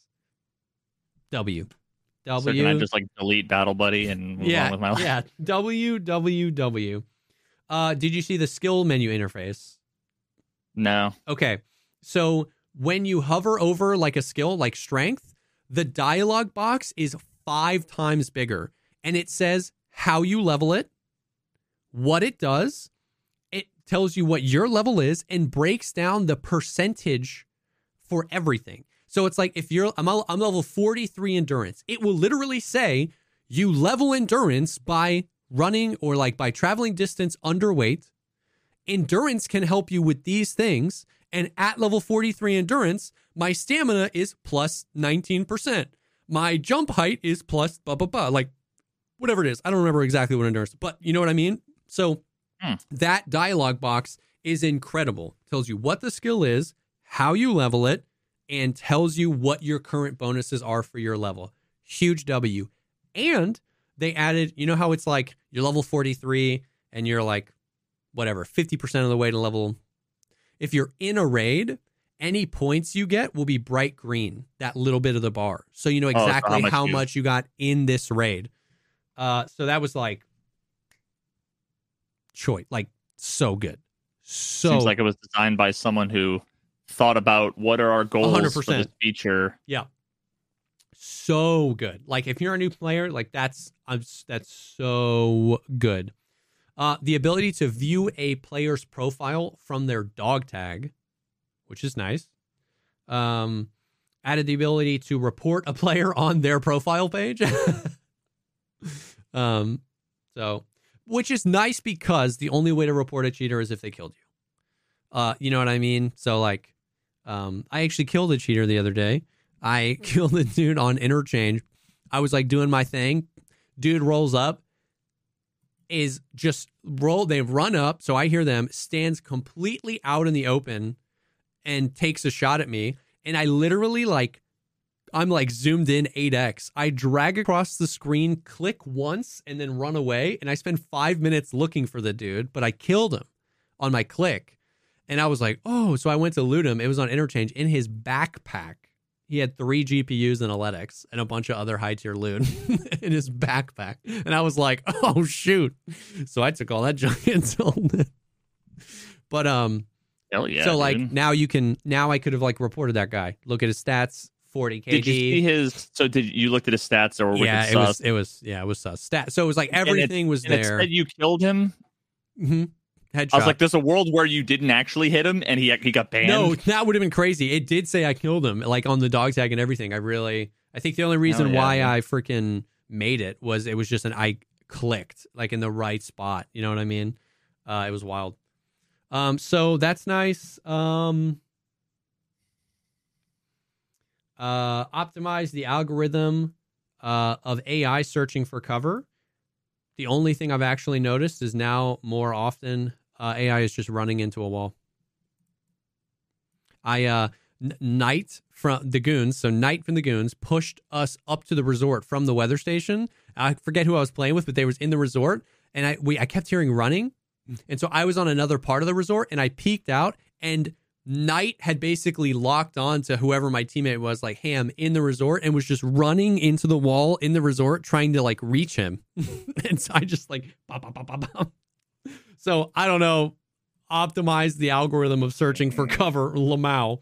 H: W.
I: So can I just like delete Battle Buddy and move on with my life?
H: Yeah. W. Did you see the skill menu interface?
I: No.
H: Okay. So when you hover over like a skill, like strength, the dialog box is 5 times bigger. And it says how you level it, what it does. It tells you what your level is and breaks down the percentage for everything. So it's like if I'm level 43 endurance, it will literally say you level endurance by running or like by traveling distance underweight. Endurance can help you with these things. And at level 43 endurance, my stamina is plus 19%. My jump height is plus blah, blah, blah. Like whatever it is. I don't remember exactly what endurance, but you know what I mean? So that dialog box is incredible. It tells you what the skill is, how you level it, and tells you what your current bonuses are for your level. Huge W. And they added, you know how it's like you're level 43 and you're like, whatever, 50% of the way to level. If you're in a raid, any points you get will be bright green, that little bit of the bar. So you know exactly how much you got in this raid. So that was like choice, like so good. So
I: seems like it was designed by someone who thought about what are our goals
H: 100%.
I: for this feature.
H: Yeah. So good. Like if you're a new player, like that's so good. The ability to view a player's profile from their dog tag, which is nice. Added the ability to report a player on their profile page. So, which is nice because the only way to report a cheater is if they killed you. You know what I mean? So like, I actually killed a cheater the other day. I killed a dude on interchange. I was like doing my thing. Dude rolls up, is just they run up. So I hear them, stands completely out in the open and takes a shot at me. And I literally I'm zoomed in 8x. I drag across the screen, click once, and then run away. And I spend 5 minutes looking for the dude, but I killed him on my click. And I was like, oh, so I went to loot him. It was on interchange. In his backpack, he had 3 GPUs and a LEDX and a bunch of other high tier loot in his backpack. And I was like, oh, shoot. So I took all that junk and sold it. But,
I: hell yeah.
H: So
I: dude.
H: now I could have reported that guy. Look at his stats, 40 KD.
I: Did you see his? So did you looked at his stats or
H: yeah, it was sus. So it was like everything was there.
I: It said you killed him.
H: Mm-hmm. Headshot.
I: I was like, there's a world where you didn't actually hit him and he got banned.
H: No, that would have been crazy. It did say I killed him, like on the dog tag and everything. I think the only reason why I freaking made it was just I clicked like in the right spot. You know what I mean? It was wild. So that's nice. Optimize the algorithm of AI searching for cover. The only thing I've actually noticed is now more often AI is just running into a wall. Knight from the Goons, so Knight from the Goons pushed us up to the resort from the weather station. I forget who I was playing with, but they was in the resort, and I kept hearing running, and so I was on another part of the resort, and I peeked out, and Knight had basically locked on to whoever my teammate was, like, hey, I'm in the resort, and was just running into the wall in the resort trying to reach him. And so I just bop, bop, bop, bop, bop. So I don't know, optimize the algorithm of searching for cover, Lamau.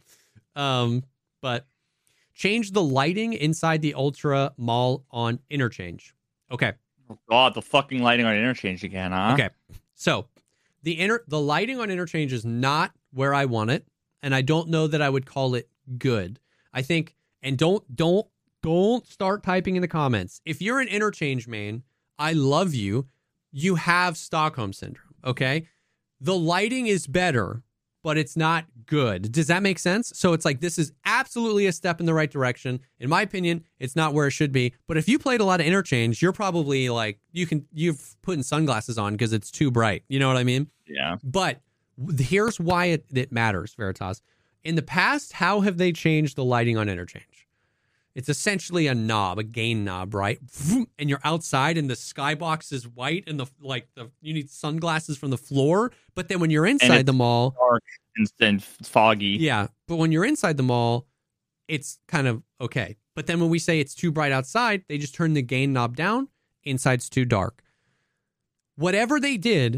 H: But change the lighting inside the Ultra Mall on interchange. Okay.
I: Oh God, the fucking lighting on interchange again, huh?
H: Okay. So the lighting on interchange is not where I want it, and I don't know that I would call it good. I think, and don't start typing in the comments. If you're an interchange main, I love you. You have Stockholm syndrome, okay? The lighting is better, but it's not good. Does that make sense? So it's like, this is absolutely a step in the right direction. In my opinion, it's not where it should be. But if you played a lot of interchange, you're probably you've putting sunglasses on because it's too bright. You know what I mean?
I: Yeah.
H: But here's why it matters, Veritas. In the past, how have they changed the lighting on interchange? It's essentially a knob, a gain knob, right? And you're outside and the skybox is white and you need sunglasses from the floor. But then when you're inside the mall,
I: dark and foggy.
H: Yeah. But when you're inside the mall, it's kind of okay. But then when we say it's too bright outside, they just turn the gain knob down. Inside's too dark. Whatever they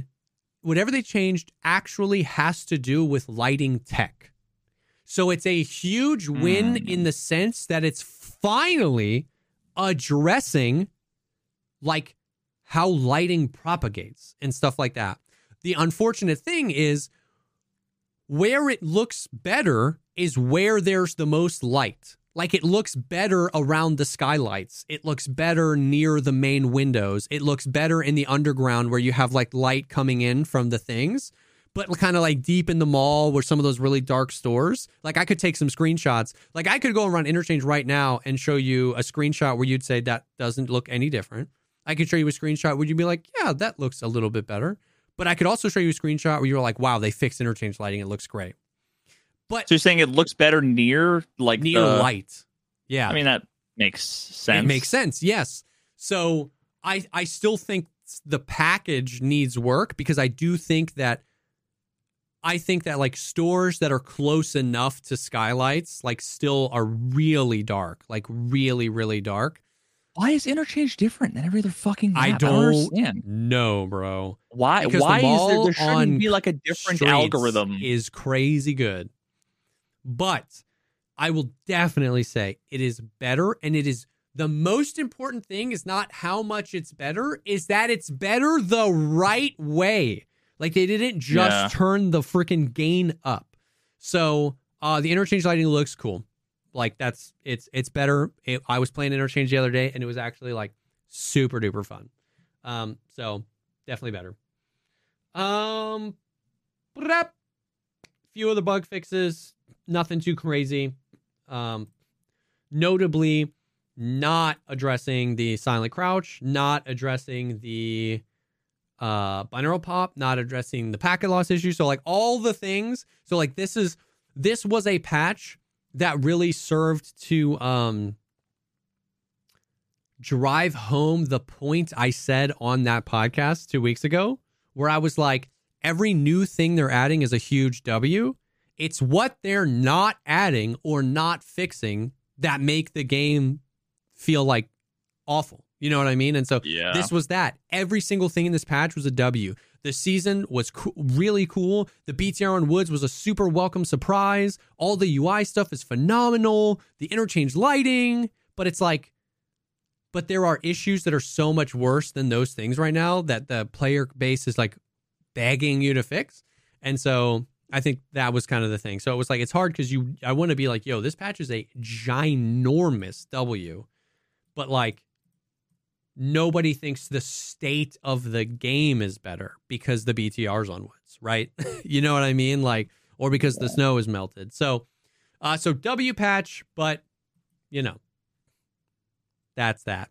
H: changed actually has to do with lighting tech. So it's a huge win in the sense that it's finally addressing how lighting propagates and stuff like that. The unfortunate thing is where it looks better is where there's the most light. It looks better around the skylights. It looks better near the main windows. It looks better in the underground where you have light coming in from the things. But kind of deep in the mall where some of those really dark stores, I could take some screenshots. I could go around interchange right now and show you a screenshot where you'd say that doesn't look any different. I could show you a screenshot where you'd be like, yeah, that looks a little bit better. But I could also show you a screenshot where you were like, wow, they fixed interchange lighting. It looks great. But
I: So you're saying it looks better near
H: light. Yeah.
I: I mean, that makes sense.
H: It makes sense, yes. So I still think the package needs work, because I think that like stores that are close enough to skylights like still are really dark, like really, really dark.
I: Why is Interchange different than every other fucking map?
H: I don't
I: understand.
H: know, bro.
I: Why?
H: Because
I: Why
H: the
I: is there
H: mall
I: shouldn't
H: on
I: be like a different
H: streets
I: algorithm?
H: Is crazy good. But I will definitely say it is better, and it is the most important thing is not how much it's better, is that it's better the right way. Like they didn't just turn the freaking gain up. So the interchange lighting looks cool. Like it's better. I was playing interchange the other day, and it was actually like super duper fun. So definitely better. Few of the bug fixes, nothing too crazy. Notably, not addressing the silent crouch, not addressing the binaural pop, not addressing the packet loss issue. So like all the things. So like this was a patch that really served to drive home the point I said on that podcast 2 weeks ago, where I was like, every new thing they're adding is a huge W. It's what they're not adding or not fixing that make the game feel like awful. You know what I mean? And so this was that. Every single thing in this patch was a W. The season was really cool. The BTR on Woods was a super welcome surprise. All the UI stuff is phenomenal. The interchange lighting. But it's like, but there are issues that are so much worse than those things right now that the player base is like begging you to fix. And so I think that was kind of the thing. So it was like, it's hard because I want to be like, yo, this patch is a ginormous W. But like, nobody thinks the state of the game is better because the BTR's on Woods, right? You know what I mean? Like, or because the snow is melted. So W patch, but you know, that's that.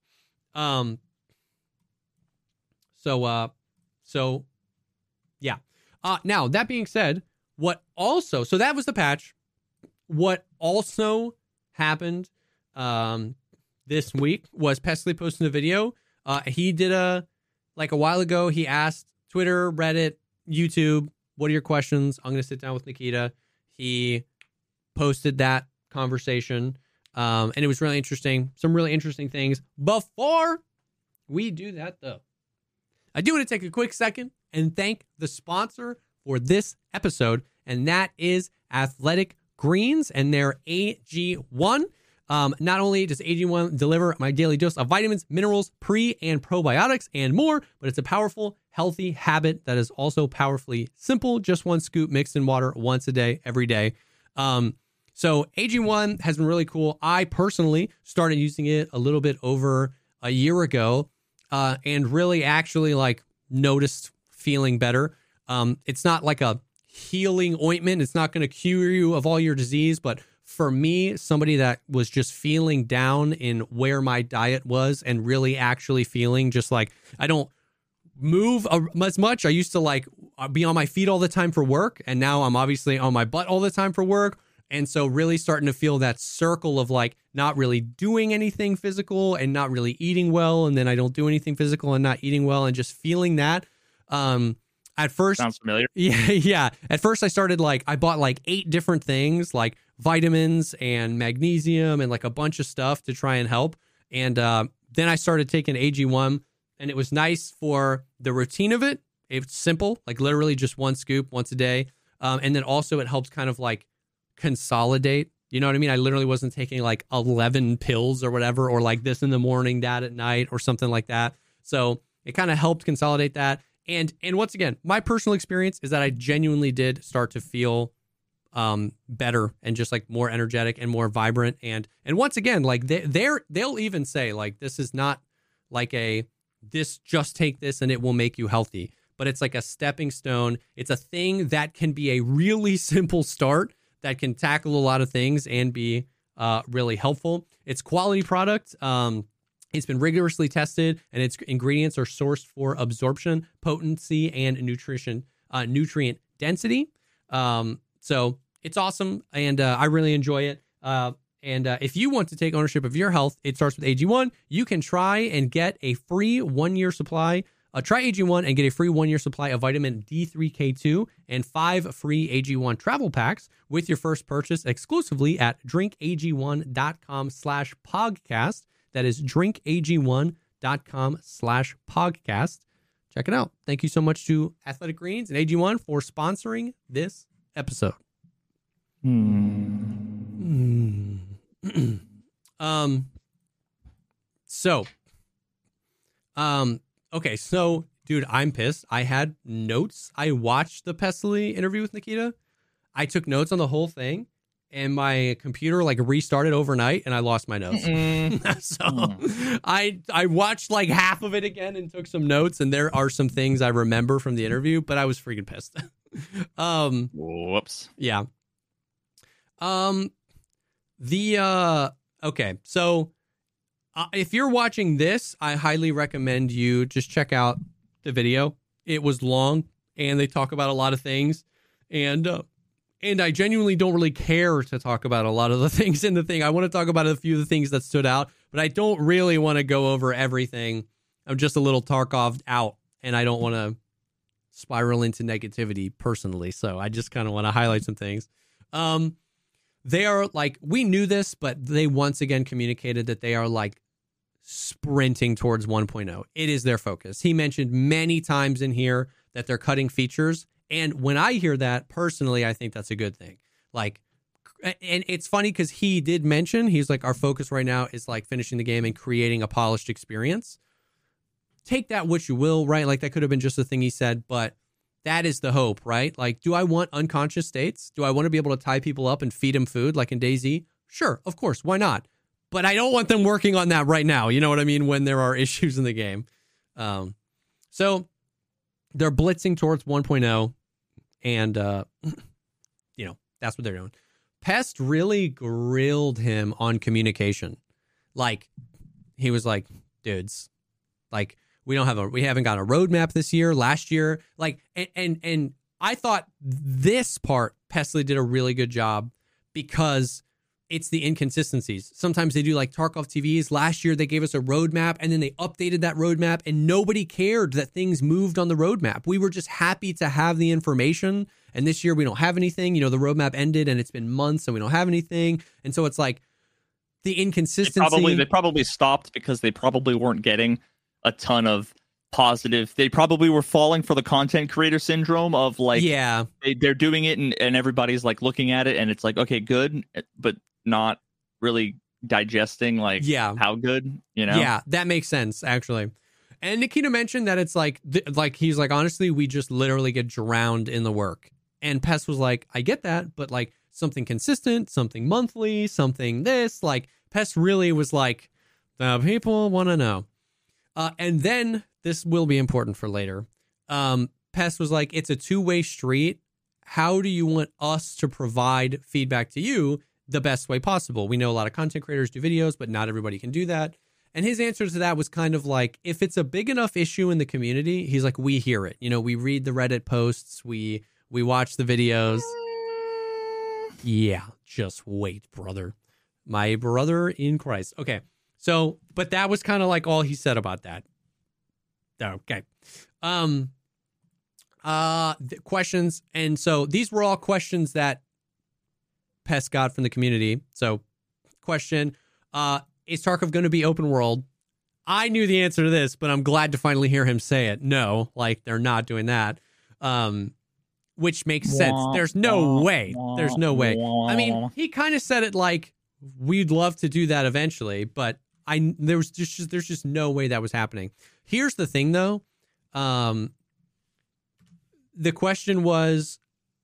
H: So yeah. Now that being said, so that was the patch. What also happened, this week was Pestily posting a video. He did a while ago, he asked Twitter, Reddit, YouTube, what are your questions? I'm going to sit down with Nikita. He posted that conversation. And it was really interesting. Some really interesting things. Before we do that, though, I do want to take a quick second and thank the sponsor for this episode, and that is Athletic Greens and their AG1. Not only does AG1 deliver my daily dose of vitamins, minerals, pre and probiotics, and more, but it's a powerful, healthy habit that is also powerfully simple. Just one scoop mixed in water once a day, every day. So AG1 has been really cool. I personally started using it a little bit over a year ago, and really actually like noticed feeling better. It's not like a healing ointment. It's not going to cure you of all your disease, but for me, somebody that was just feeling down in where my diet was and really actually feeling just like I don't move as much. I used to like be on my feet all the time for work, and now I'm obviously on my butt all the time for work. And so really starting to feel that circle of like not really doing anything physical and not really eating well. And then I don't do anything physical and not eating well, and just feeling that. At first,
I: sounds familiar.
H: Yeah. At first I started I bought 8 different things, like vitamins and magnesium and like a bunch of stuff to try and help. And then I started taking AG1, and it was nice for the routine of it. It's simple, like literally just one scoop once a day. And then also it helps kind of like consolidate. You know what I mean? I literally wasn't taking 11 pills or whatever, or like this in the morning, that at night, or something like that. So it kind of helped consolidate that. And once again, my personal experience is that I genuinely did start to feel better and just more energetic and more vibrant. And once again, they'll even say this is not this just take this and it will make you healthy, but it's like a stepping stone. It's a thing that can be a really simple start that can tackle a lot of things and be really helpful. It's quality product. It's been rigorously tested, and its ingredients are sourced for absorption, potency, and nutrient density. So It's awesome, and I really enjoy it. And if you want to take ownership of your health, it starts with AG1. You can try and get a free 1-year supply. Try AG1 and get a free 1-year supply of vitamin D3K2 and 5 free AG1 travel packs with your first purchase exclusively at drinkag1.com/podcast. That is drinkag1.com/podcast. Check it out. Thank you so much to Athletic Greens and AG1 for sponsoring this episode. Okay, so dude, I'm pissed. I had notes. I watched the Pestley interview with Nikita. I took notes on the whole thing, and my computer like restarted overnight, and I lost my notes. So I watched like half of it again and took some notes, and there are some things I remember from the interview, but I was freaking pissed.
I: Whoops.
H: Yeah. Okay, so if you're watching this, I highly recommend you just check out the video. It was long, and they talk about a lot of things, and I genuinely don't really care to talk about a lot of the things in the thing. I want to talk about a few of the things that stood out, but I don't really want to go over everything. I'm just a little Tarkov out, and I don't want to spiral into negativity personally, so I just kind of want to highlight some things. They are like, we knew this, but they once again communicated that they are like sprinting towards 1.0. It is their focus. He mentioned many times in here that they're cutting features. And when I hear that personally, I think that's a good thing. Like, and it's funny because he did mention, he's like, our focus right now is like finishing the game and creating a polished experience. Take that what you will, right? Like that could have been just a thing he said, but that is the hope, right? Like, do I want unconscious states? Do I want to be able to tie people up and feed them food like in DayZ? Sure, of course, why not? But I don't want them working on that right now. You know what I mean? When there are issues in the game. So they're blitzing towards 1.0, and, that's what they're doing. Pest really grilled him on communication. Like, he was like, dudes, like, we haven't got a roadmap this year, last year. Like, and I thought this part, Pestley did a really good job because it's the inconsistencies. Sometimes they do like Tarkov TVs. Last year, they gave us a roadmap and then they updated that roadmap and nobody cared that things moved on the roadmap. We were just happy to have the information. And this year we don't have anything. You know, the roadmap ended and it's been months and we don't have anything. And so it's like the inconsistency.
I: They probably stopped because they probably weren't getting a ton of positive. They probably were falling for the content creator syndrome of like,
H: yeah,
I: they're doing it and everybody's like looking at it and it's like, okay, good, but not really digesting like how good, you know?
H: Yeah, that makes sense actually. And Nikita mentioned that it's like he's like, honestly, we just literally get drowned in the work. And Pest was like, I get that, but like something consistent, something monthly, something this, like Pest really was like, the people want to know. And then this will be important for later. Pest was like, it's a two-way street. How do you want us to provide feedback to you the best way possible? We know a lot of content creators do videos, but not everybody can do that. And his answer to that was kind of like, if it's a big enough issue in the community, he's like, we hear it. You know, we read the Reddit posts, we watch the videos. Yeah, just wait, brother. My brother in Christ. Okay. So, but that was kind of like all he said about that. Okay. The questions. And so these were all questions that Pest got from the community. So question, is Tarkov going to be open world? I knew the answer to this, but I'm glad to finally hear him say it. No, like they're not doing that. Which makes sense. There's no way. There's no way. I mean, he kind of said it like, we'd love to do that eventually, but there's just no way that was happening. Here's the thing though. The question was,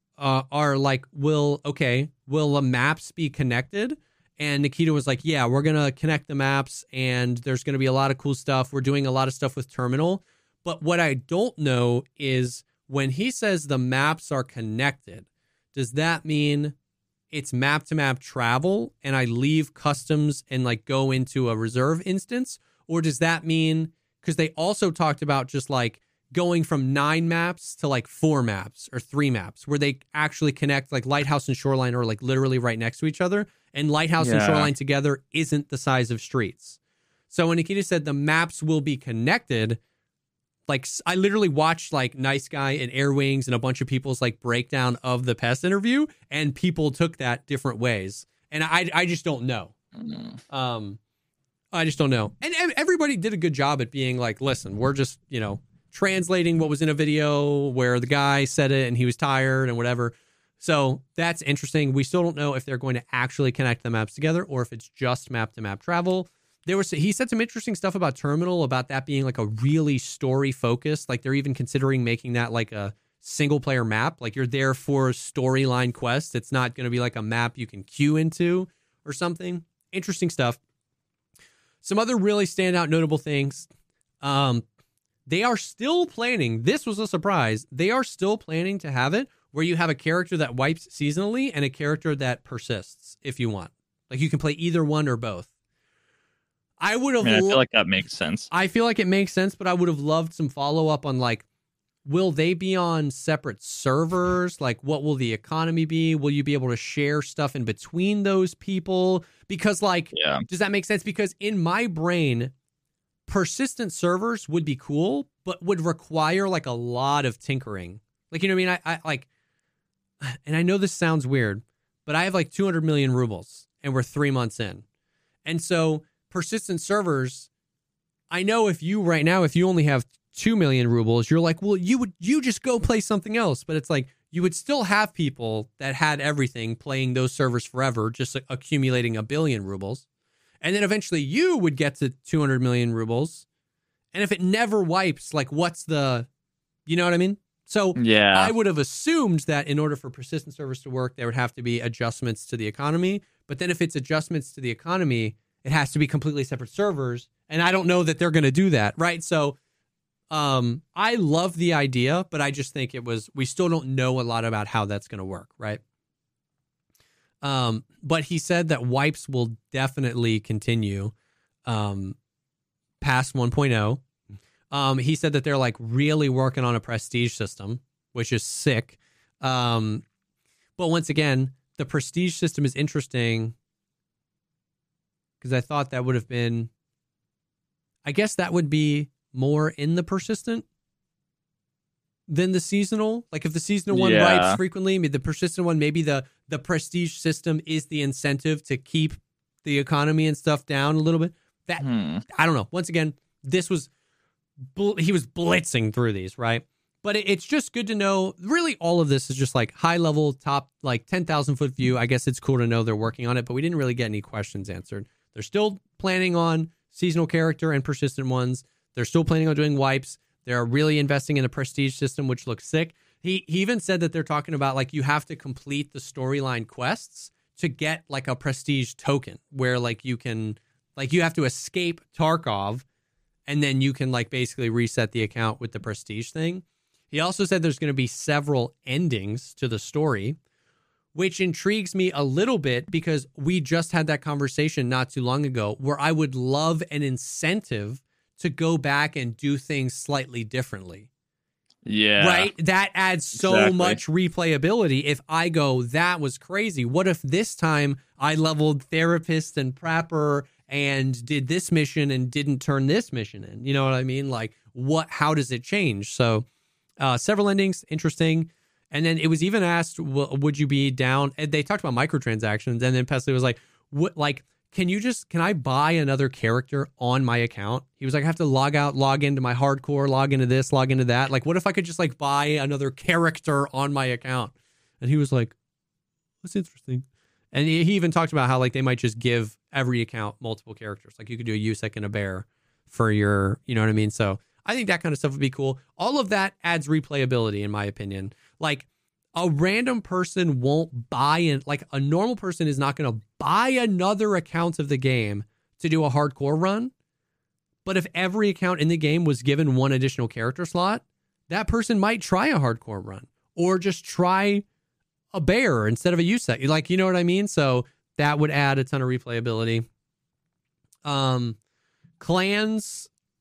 H: will the maps be connected? And Nikita was like, yeah, we're going to connect the maps and there's going to be a lot of cool stuff. We're doing a lot of stuff with Terminal. But what I don't know is when he says the maps are connected, does that mean it's map to map travel and I leave customs and like go into a reserve instance? Or does that mean, because they also talked about just like going from 9 maps to like 4 maps or 3 maps where they actually connect. Like Lighthouse and Shoreline are like literally right next to each other, and Lighthouse and Shoreline together isn't the size of Streets. So when Nikita said the maps will be connected, like I literally watched like Nice Guy and Air Wings and a bunch of people's like breakdown of the PES interview, and people took that different ways. And I just don't know. I just don't know. And everybody did a good job at being like, listen, we're just, translating what was in a video where the guy said it and he was tired and whatever. So that's interesting. We still don't know if they're going to actually connect the maps together or if it's just map to map travel. He said some interesting stuff about Terminal, about that being like a really story focused. Like they're even considering making that like a single player map. Like you're there for storyline quests. It's not going to be like a map you can queue into or something. Interesting stuff. Some other really standout notable things. They are still planning. This was a surprise. They are still planning to have it where you have a character that wipes seasonally and a character that persists if you want. Like you can play either one or both. I feel
I: like that makes sense.
H: I feel like it makes sense, but I would have loved some follow up on like, will they be on separate servers? Like, what will the economy be? Will you be able to share stuff in between those people? Because like, does that make sense? Because in my brain, persistent servers would be cool, but would require like a lot of tinkering. Like, you know what I mean? I like, and I know this sounds weird, but I have like 200 million rubles and we're 3 months in. And so persistent servers, I know if you only have 2 million rubles, you're like, well, you just go play something else. But it's like, you would still have people that had everything playing those servers forever, just accumulating 1 billion rubles. And then eventually you would get to 200 million rubles. And if it never wipes, like what's you know what I mean? So I would have assumed that in order for persistent servers to work, there would have to be adjustments to the economy. But then if it's adjustments to the economy, it has to be completely separate servers. And I don't know that they're going to do that, right? So I love the idea, but I just think we still don't know a lot about how that's going to work, right? But he said that wipes will definitely continue past 1.0. He said that they're like really working on a prestige system, which is sick. But once again, the prestige system is interesting because I thought that would have been, I guess that would be more in the persistent than the seasonal. Like if the seasonal one wipes frequently, the persistent one, maybe the prestige system is the incentive to keep the economy and stuff down a little bit. That I don't know. Once again, he was blitzing through these, right? But it's just good to know. Really, all of this is just like high level, top, like 10,000 foot view. I guess it's cool to know they're working on it, but we didn't really get any questions answered. They're still planning on seasonal character and persistent ones. They're still planning on doing wipes. They're really investing in a prestige system, which looks sick. He even said that they're talking about like you have to complete the storyline quests to get like a prestige token where like you have to escape Tarkov and then you can like basically reset the account with the prestige thing. He also said there's going to be several endings to the story, which intrigues me a little bit because we just had that conversation not too long ago where I would love an incentive to go back and do things slightly differently. Yeah. Right? That adds so much replayability. If I go, that was crazy. What if this time I leveled therapist and prepper and did this mission and didn't turn this mission in? You know what I mean? Like, how does it change? So several endings, interesting. And then it was even asked, would you be down? And they talked about microtransactions. And then Pesley was like, what, like, can I buy another character on my account? He was like, I have to log out, log into my hardcore, log into this, log into that. Like, what if I could just like buy another character on my account? And he was like, that's interesting. And he even talked about how like they might just give every account multiple characters. Like you could do a Yusek and a Bear for your, you know what I mean? So I think that kind of stuff would be cool. All of that adds replayability in my opinion. Like a random person won't buy it. Like a normal person is not going to buy another account of the game to do a hardcore run. But if every account in the game was given one additional character slot, that person might try a hardcore run or just try a Bear instead of a Yusek. Like, you know what I mean? So that would add a ton of replayability. Clans,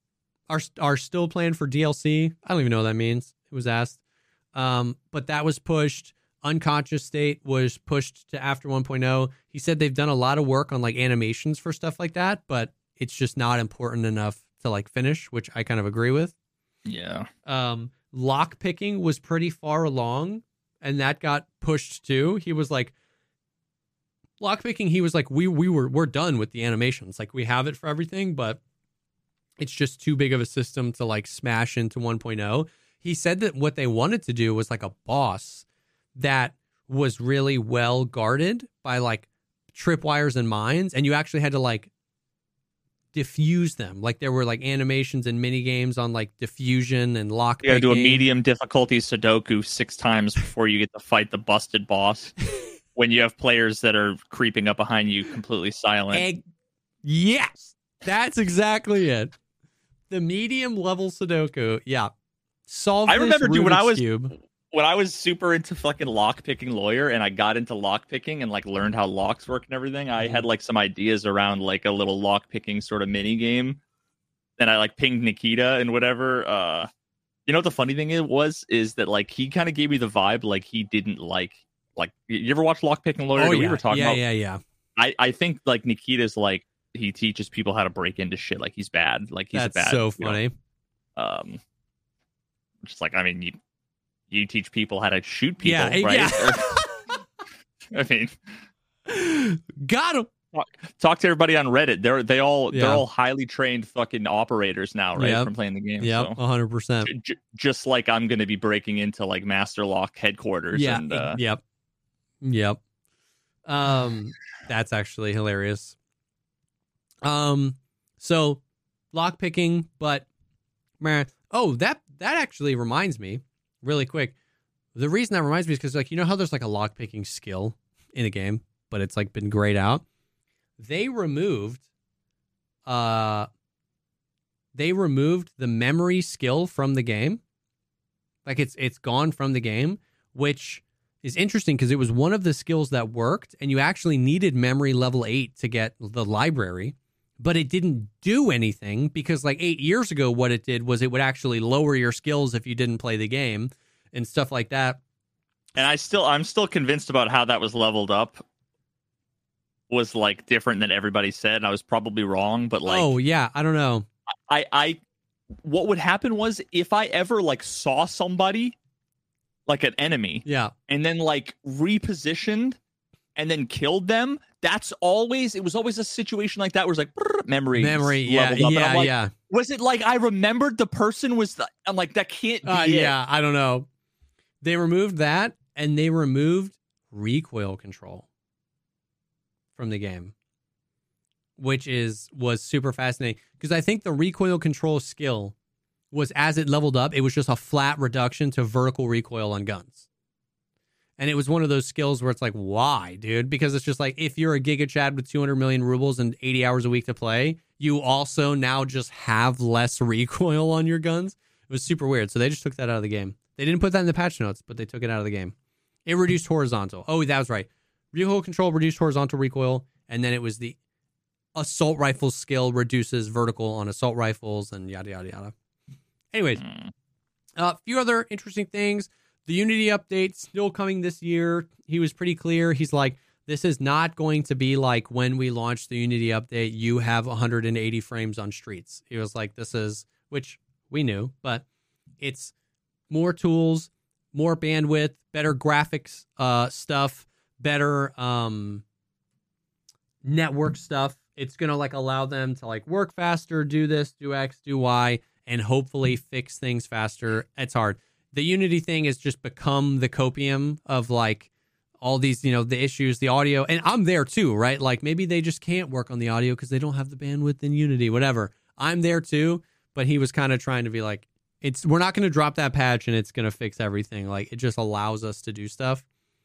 H: are still planned for DLC. I don't even know what that means. It was asked. But that was pushed. Unconscious State was pushed to after 1.0. He said they've done a lot of work on like animations for stuff like that, but it's just not important enough to like finish, which I kind of agree with.
I: Yeah.
H: Lock picking was pretty far along, and that got pushed too. He was like, lock picking, he was like, we're done with the animations. Like, we have it for everything, but it's just too big of a system to like smash into 1.0. He said that what they wanted to do was like a boss that was really well guarded by like tripwires and mines, and you actually had to like diffuse them. Like there were like animations and mini games on like diffusion and lock.
I: You gotta do a medium difficulty Sudoku 6 times before you get to fight the busted boss. When you have players that are creeping up behind you completely silent.
H: Yes, that's exactly it. The medium level Sudoku. Yeah. Solve.
I: I remember, dude,
H: cube.
I: When I was super into fucking lockpicking lawyer and I got into lockpicking and like learned how locks work and everything, I had like some ideas around like a little lockpicking sort of mini game. And I like pinged Nikita and whatever. You know what the funny thing is that like he kind of gave me the vibe like he didn't like you ever watch Lockpicking Lawyer?
H: Oh, yeah.
I: We were talking about.
H: Yeah.
I: I think like Nikita's like he teaches people how to break into shit. Like he's bad. Like he's
H: That's
I: bad.
H: So funny.
I: Just like, I mean, you teach people how to shoot people,
H: yeah,
I: right?
H: Yeah.
I: I mean,
H: got him.
I: Talk to everybody on Reddit. They're all highly trained fucking operators now, right? From playing the game.
H: Yeah,
I: so.
H: 100%.
I: Just like I'm going to be breaking into like Master Lock headquarters.
H: Yeah.
I: And,
H: Yep. That's actually hilarious. So lock picking, but man, that actually reminds me really quick. The reason that reminds me is because like, you know how there's like a lock picking skill in a game, but it's like been grayed out. They removed the memory skill from the game. Like it's gone from the game, which is interesting because it was one of the skills that worked, and you actually needed memory level 8 to get the library, but it didn't do anything because like 8 years ago, what it did was it would actually lower your skills if you didn't play the game and stuff like that.
I: And I'm still convinced about how that was leveled up was like different than everybody said. I was probably wrong, but like,
H: oh yeah, I don't know.
I: I what would happen was if I ever like saw somebody like an enemy, and then like repositioned and then killed them, it was always a situation like that where it's like memory,
H: yeah.
I: Was it like I remembered the person was I'm like, that can't be it.
H: Yeah, I don't know. They removed that, and they removed recoil control from the game, which was super fascinating because I think the recoil control skill was, as it leveled up, it was just a flat reduction to vertical recoil on guns. And it was one of those skills where it's like, why, dude? Because it's just like, if you're a Giga Chad with 200 million rubles and 80 hours a week to play, you also now just have less recoil on your guns. It was super weird. So they just took that out of the game. They didn't put that in the patch notes, but they took it out of the game. It reduced horizontal. Oh, that was right. Recoil control reduced horizontal recoil, and then it was the assault rifle skill reduces vertical on assault rifles, and yada, yada, yada. Anyways, a few other interesting things. The Unity update still coming this year. He was pretty clear. He's like, this is not going to be like when we launched the Unity update, you have 180 frames on streets. He was like, this is, which we knew, but it's more tools, more bandwidth, better graphics stuff, better network stuff. It's going to like allow them to like work faster, do this, do X, do Y, and hopefully fix things faster. It's hard. The Unity thing has just become the copium of like all these, you know, the issues, the audio, and I'm there too, right? Like maybe they just can't work on the audio because they don't have the bandwidth in Unity, whatever. I'm there too, but he was kind of trying to be like, we're not going to drop that patch and it's going to fix everything. Like it just allows us to do stuff.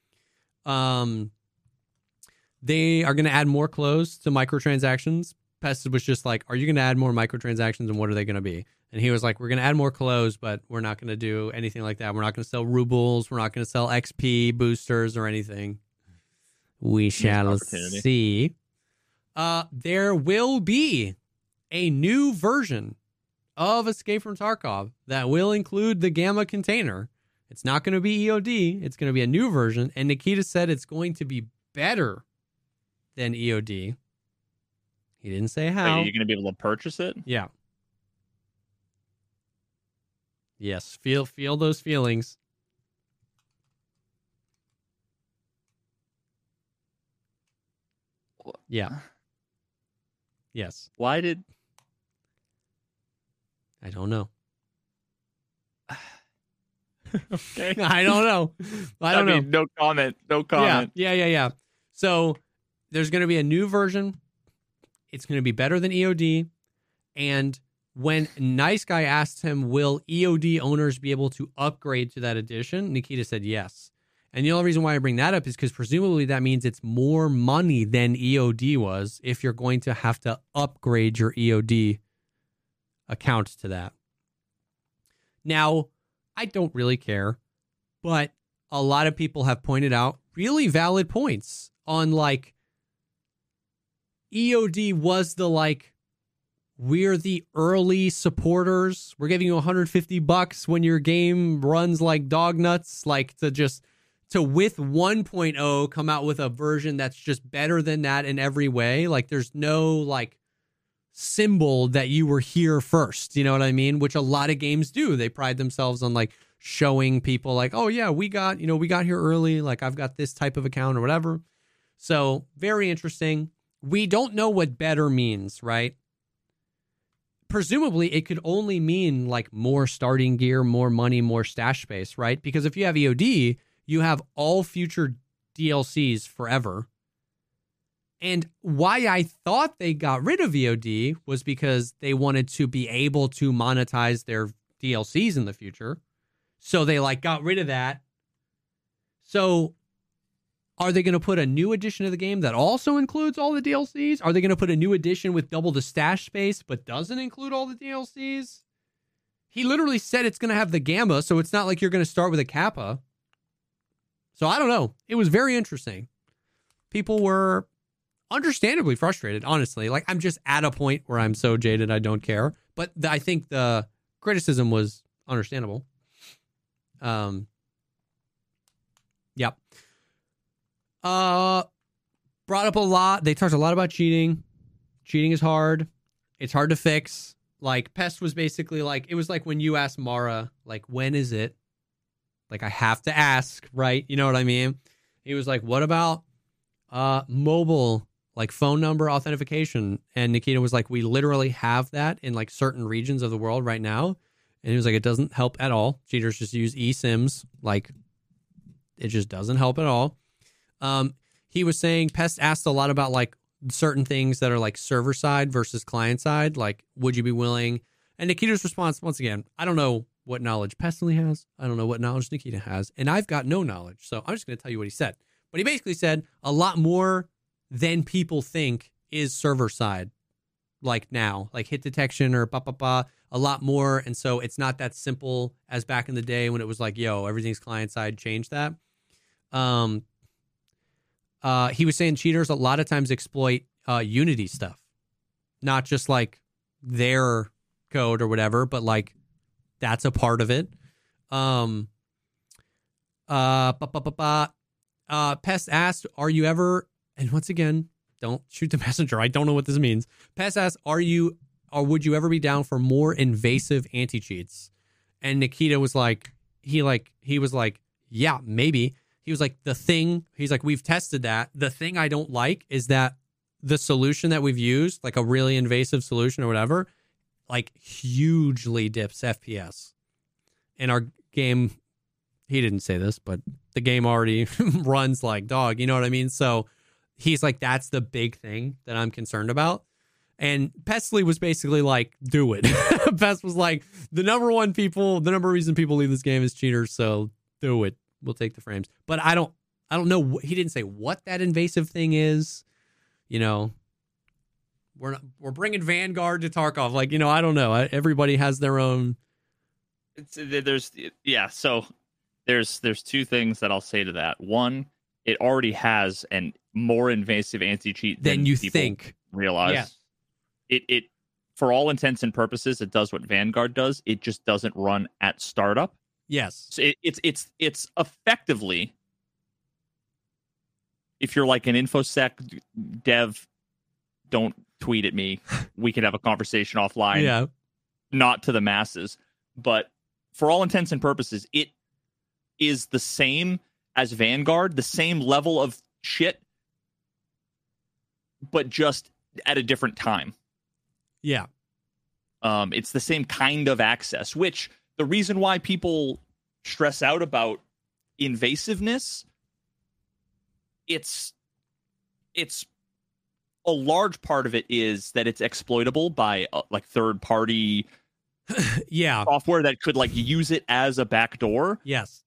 H: They are going to add more close to microtransactions. Pest was just like, are you going to add more microtransactions and what are they going to be? And he was like, we're going to add more clothes, but we're not going to do anything like that. We're not going to sell rubles. We're not going to sell XP boosters or anything. We shall see. There will be a new version of Escape from Tarkov that will include the Gamma container. It's not going to be EOD. It's going to be a new version. And Nikita said it's going to be better than EOD. He didn't say how.
I: Wait, you're going to be able to purchase it?
H: Yeah. Yes. Feel those feelings. Yeah. Yes.
I: Why did...
H: I don't know.
I: Okay.
H: I don't know. I don't know.
I: No comment. No comment.
H: Yeah. So there's going to be a new version. It's going to be better than EOD. And when Nice Guy asked him, will EOD owners be able to upgrade to that edition? Nikita said yes. And the only reason why I bring that up is because presumably that means it's more money than EOD was if you're going to have to upgrade your EOD account to that. Now, I don't really care, but a lot of people have pointed out really valid points on like EOD was the like, we're the early supporters. We're giving you $150 when your game runs like dog nuts, like to with 1.0 come out with a version that's just better than that in every way. Like there's no like symbol that you were here first, you know what I mean? Which a lot of games do. They pride themselves on like showing people like, oh yeah, we got here early. Like I've got this type of account or whatever. So very interesting. We don't know what better means, right? Presumably it could only mean like more starting gear, more money, more stash space, right? Because if you have EOD, you have all future DLCs forever. And why I thought they got rid of EOD was because they wanted to be able to monetize their DLCs in the future. So they like got rid of that. So are they going to put a new edition of the game that also includes all the DLCs? Are they going to put a new edition with double the stash space but doesn't include all the DLCs? He literally said it's going to have the Gamma, so it's not like you're going to start with a Kappa. So I don't know. It was very interesting. People were understandably frustrated, honestly. Like, I'm just at a point where I'm so jaded I don't care. But I think the criticism was understandable. Yep. Brought up a lot. They talked a lot about cheating. Cheating is hard. It's hard to fix. Like, Pest was basically like, it was like when you asked Mara, like, when is it? Like, I have to ask, right? You know what I mean? He was like, what about mobile, like phone number authentication? And Nikita was like, we literally have that in like certain regions of the world right now. And he was like, it doesn't help at all. Cheaters just use eSIMs. Like, it just doesn't help at all. He was saying Pest asked a lot about like certain things that are like server side versus client side. Like, would you be willing? And Nikita's response, once again, I don't know what knowledge Pestley has. I don't know what knowledge Nikita has. And I've got no knowledge. So I'm just going to tell you what he said. But he basically said a lot more than people think is server side. Like now, like hit detection or a lot more. And so it's not that simple as back in the day when it was like, yo, everything's client side, change that. He was saying cheaters a lot of times exploit Unity stuff, not just like their code or whatever, but like that's a part of it. Pest asked, are you ever, and once again, don't shoot the messenger. I don't know what this means. Pest asked, are you, or would you ever be down for more invasive anti-cheats? And Nikita was like, he was like, yeah, maybe. He was like, he's like, we've tested that. The thing I don't like is that the solution that we've used, like a really invasive solution or whatever, like hugely dips FPS. And our game, he didn't say this, but the game already runs like dog. You know what I mean? So he's like, that's the big thing that I'm concerned about. And Pestley was basically like, do it. Pest was like, the number one reason people leave this game is cheaters. So do it. We'll take the frames. But I don't know. He didn't say what that invasive thing is. You know, we're bringing Vanguard to Tarkov. Like, you know, I don't know. Everybody has their own.
I: So there's two things that I'll say to that. One, it already has an more invasive anti-cheat than
H: you
I: people
H: think.
I: Realize.
H: Yeah.
I: It for all intents and purposes, it does what Vanguard does. It just doesn't run at startup.
H: Yes.
I: So it's effectively, if you're like an InfoSec dev, don't tweet at me. We can have a conversation offline.
H: Yeah.
I: Not to the masses, but for all intents and purposes, it is the same as Vanguard, the same level of shit, but just at a different time.
H: Yeah.
I: It's the same kind of access, which the reason why people stress out about invasiveness, it's a large part of it is that it's exploitable by like third party
H: yeah,
I: software that could like use it as a backdoor.
H: Yes.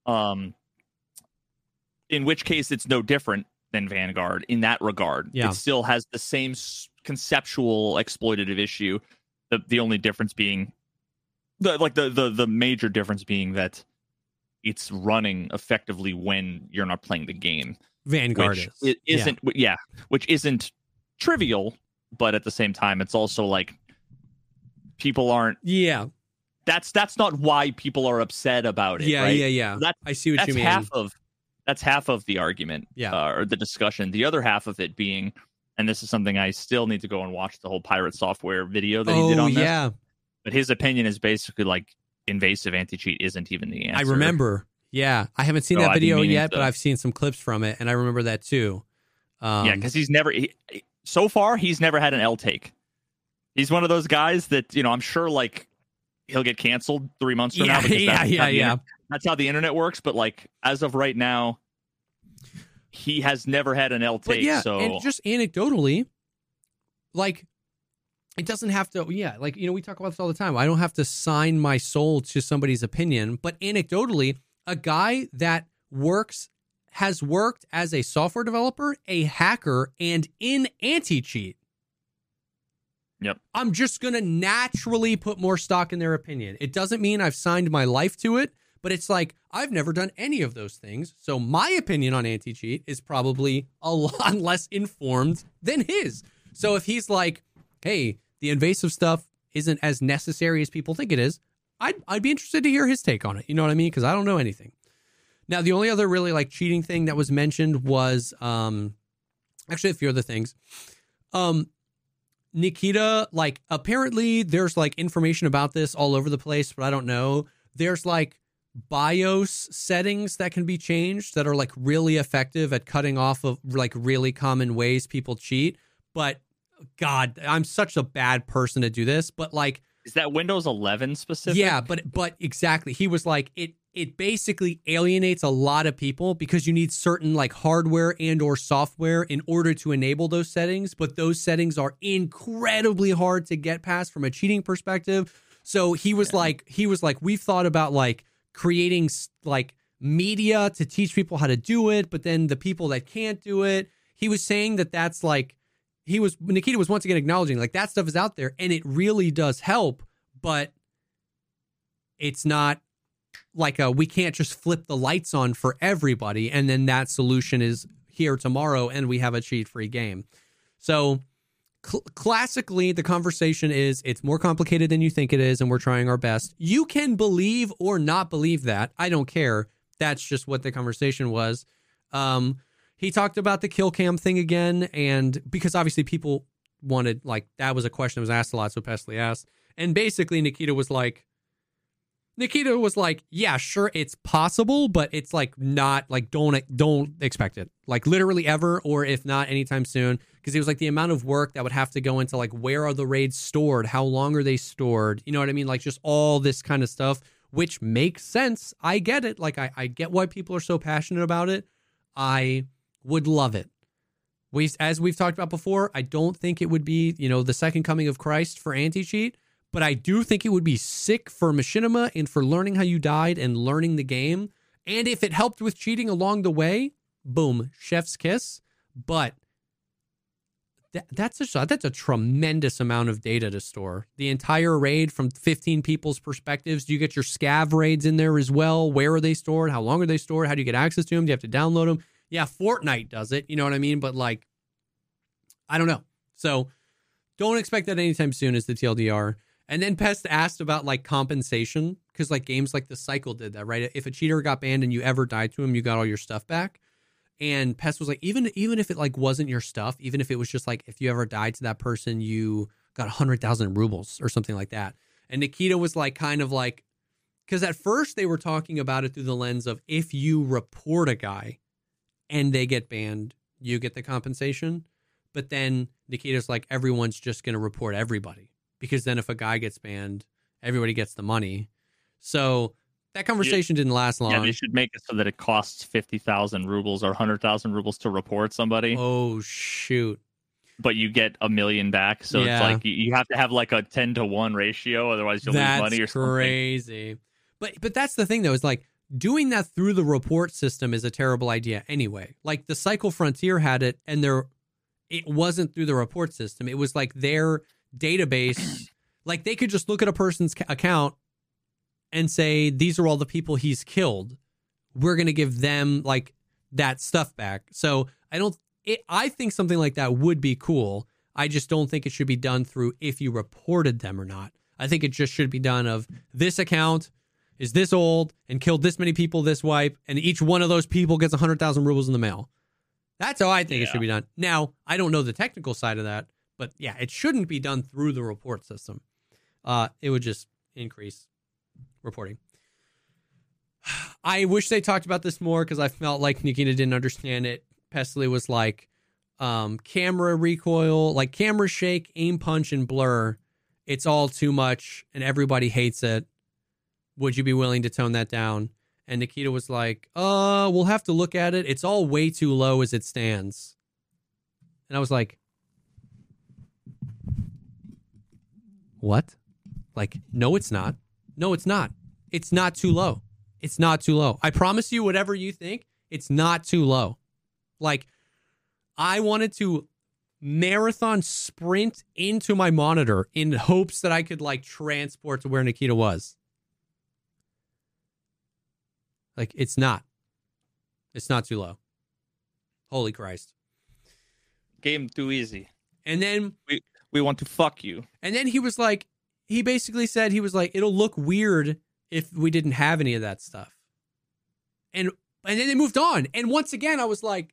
I: In which case it's no different than Vanguard in that regard.
H: Yeah.
I: It still has the same conceptual exploitative issue. The only difference being the major difference being that it's running effectively when you're not playing the game.
H: Vanguard
I: which
H: is.
I: It isn't which isn't trivial, but at the same time it's also like people aren't that's not why people are upset about it. Right?
H: Yeah. I see what you mean.
I: That's half of the argument, or the discussion. The other half of it being, and this is something I still need to go and watch the whole Pirate Software video that he did on this. But his opinion is basically like invasive anti-cheat isn't even the answer.
H: I remember. Yeah, I haven't seen that video yet, but I've seen some clips from it, and I remember that too.
I: Because so far he's never had an L take. He's one of those guys that, you know, I'm sure like he'll get canceled 3 months from now. That's how the internet works. But like as of right now, he has never had an L take. So
H: and just anecdotally, like it doesn't have to. Yeah, like we talk about this all the time. I don't have to sign my soul to somebody's opinion, but anecdotally, a guy that has worked as a software developer, a hacker, and in anti-cheat.
I: Yep.
H: I'm just going to naturally put more stock in their opinion. It doesn't mean I've signed my life to it, but it's like I've never done any of those things. So my opinion on anti-cheat is probably a lot less informed than his. So if he's like, hey, the invasive stuff isn't as necessary as people think it is, I'd be interested to hear his take on it. You know what I mean? Because I don't know anything. Now, the only other really like cheating thing that was mentioned was actually a few other things. Nikita, like apparently there's like information about this all over the place, but I don't know. There's like BIOS settings that can be changed that are like really effective at cutting off of like really common ways people cheat. But God, I'm such a bad person to do this. But like,
I: is that Windows 11 specific?
H: Yeah, but exactly. He was like, it basically alienates a lot of people because you need certain like hardware and or software in order to enable those settings. But those settings are incredibly hard to get past from a cheating perspective. So he was like, we've thought about like creating like media to teach people how to do it. But then the people that can't do it, he was saying that's like, Nikita was once again acknowledging like that stuff is out there and it really does help, but it's not like we can't just flip the lights on for everybody and then that solution is here tomorrow and we have a cheat-free game. So classically, the conversation is it's more complicated than you think it is and we're trying our best. You can believe or not believe that. I don't care. That's just what the conversation was. He talked about the kill cam thing again, and because obviously people wanted, like, that was a question that was asked a lot, so Pesley asked. And basically Nikita was like, yeah, sure, it's possible, but it's like not like don't expect it like literally ever, or if not anytime soon, because it was like the amount of work that would have to go into like where are the raids stored, how long are they stored, you know what I mean, like just all this kind of stuff, which makes sense. I get it. Like I get why people are so passionate about it. I would love it. As we've talked about before, I don't think it would be, the second coming of Christ for anti-cheat, but I do think it would be sick for machinima and for learning how you died and learning the game. And if it helped with cheating along the way, boom, chef's kiss. But that's a tremendous amount of data to store. The entire raid from 15 people's perspectives. Do you get your scav raids in there as well? Where are they stored? How long are they stored? How do you get access to them? Do you have to download them? Yeah, Fortnite does it. You know what I mean? But like, I don't know. So don't expect that anytime soon is the TLDR. And then Pest asked about like compensation, because like games like The Cycle did that, right? If a cheater got banned and you ever died to him, you got all your stuff back. And Pest was like, even if it like wasn't your stuff, even if it was just like if you ever died to that person, you got 100,000 rubles or something like that. And Nikita was like, kind of like, because at first they were talking about it through the lens of if you report a guy and they get banned, you get the compensation. But then Nikita's like, everyone's just going to report everybody. Because then if a guy gets banned, everybody gets the money. So that conversation didn't last long.
I: Yeah, they should make it so that it costs 50,000 rubles or 100,000 rubles to report somebody.
H: Oh, shoot.
I: But you get $1 million back. So it's like you have to have like a 10-to-1 ratio. Otherwise, you'll lose money or something. That's
H: crazy. But that's the thing, though, is like doing that through the report system is a terrible idea anyway. Like the Cycle Frontier had it, and it wasn't through the report system. It was like their database. Like they could just look at a person's account and say, these are all the people he's killed. We're going to give them like that stuff back. So I think something like that would be cool. I just don't think it should be done through if you reported them or not. I think it just should be done of this account is this old and killed this many people this wipe, and each one of those people gets 100,000 rubles in the mail. That's how I think it should be done. Now, I don't know the technical side of that, but yeah, it shouldn't be done through the report system. It would just increase reporting. I wish they talked about this more because I felt like Nikita didn't understand it. Pestily was like, camera recoil, like camera shake, aim punch, and blur. It's all too much and everybody hates it. Would you be willing to tone that down? And Nikita was like, we'll have to look at it. It's all way too low as it stands. And I was like, what? Like, no, it's not. No, it's not. It's not too low. It's not too low. I promise you, whatever you think, it's not too low. Like, I wanted to marathon sprint into my monitor in hopes that I could, like, transport to where Nikita was. Like, it's not. It's not too low. Holy Christ.
I: Game too easy.
H: And then
I: we want to fuck you.
H: And then he was like, he basically said, he was like, it'll look weird if we didn't have any of that stuff. And then they moved on. And once again, I was like,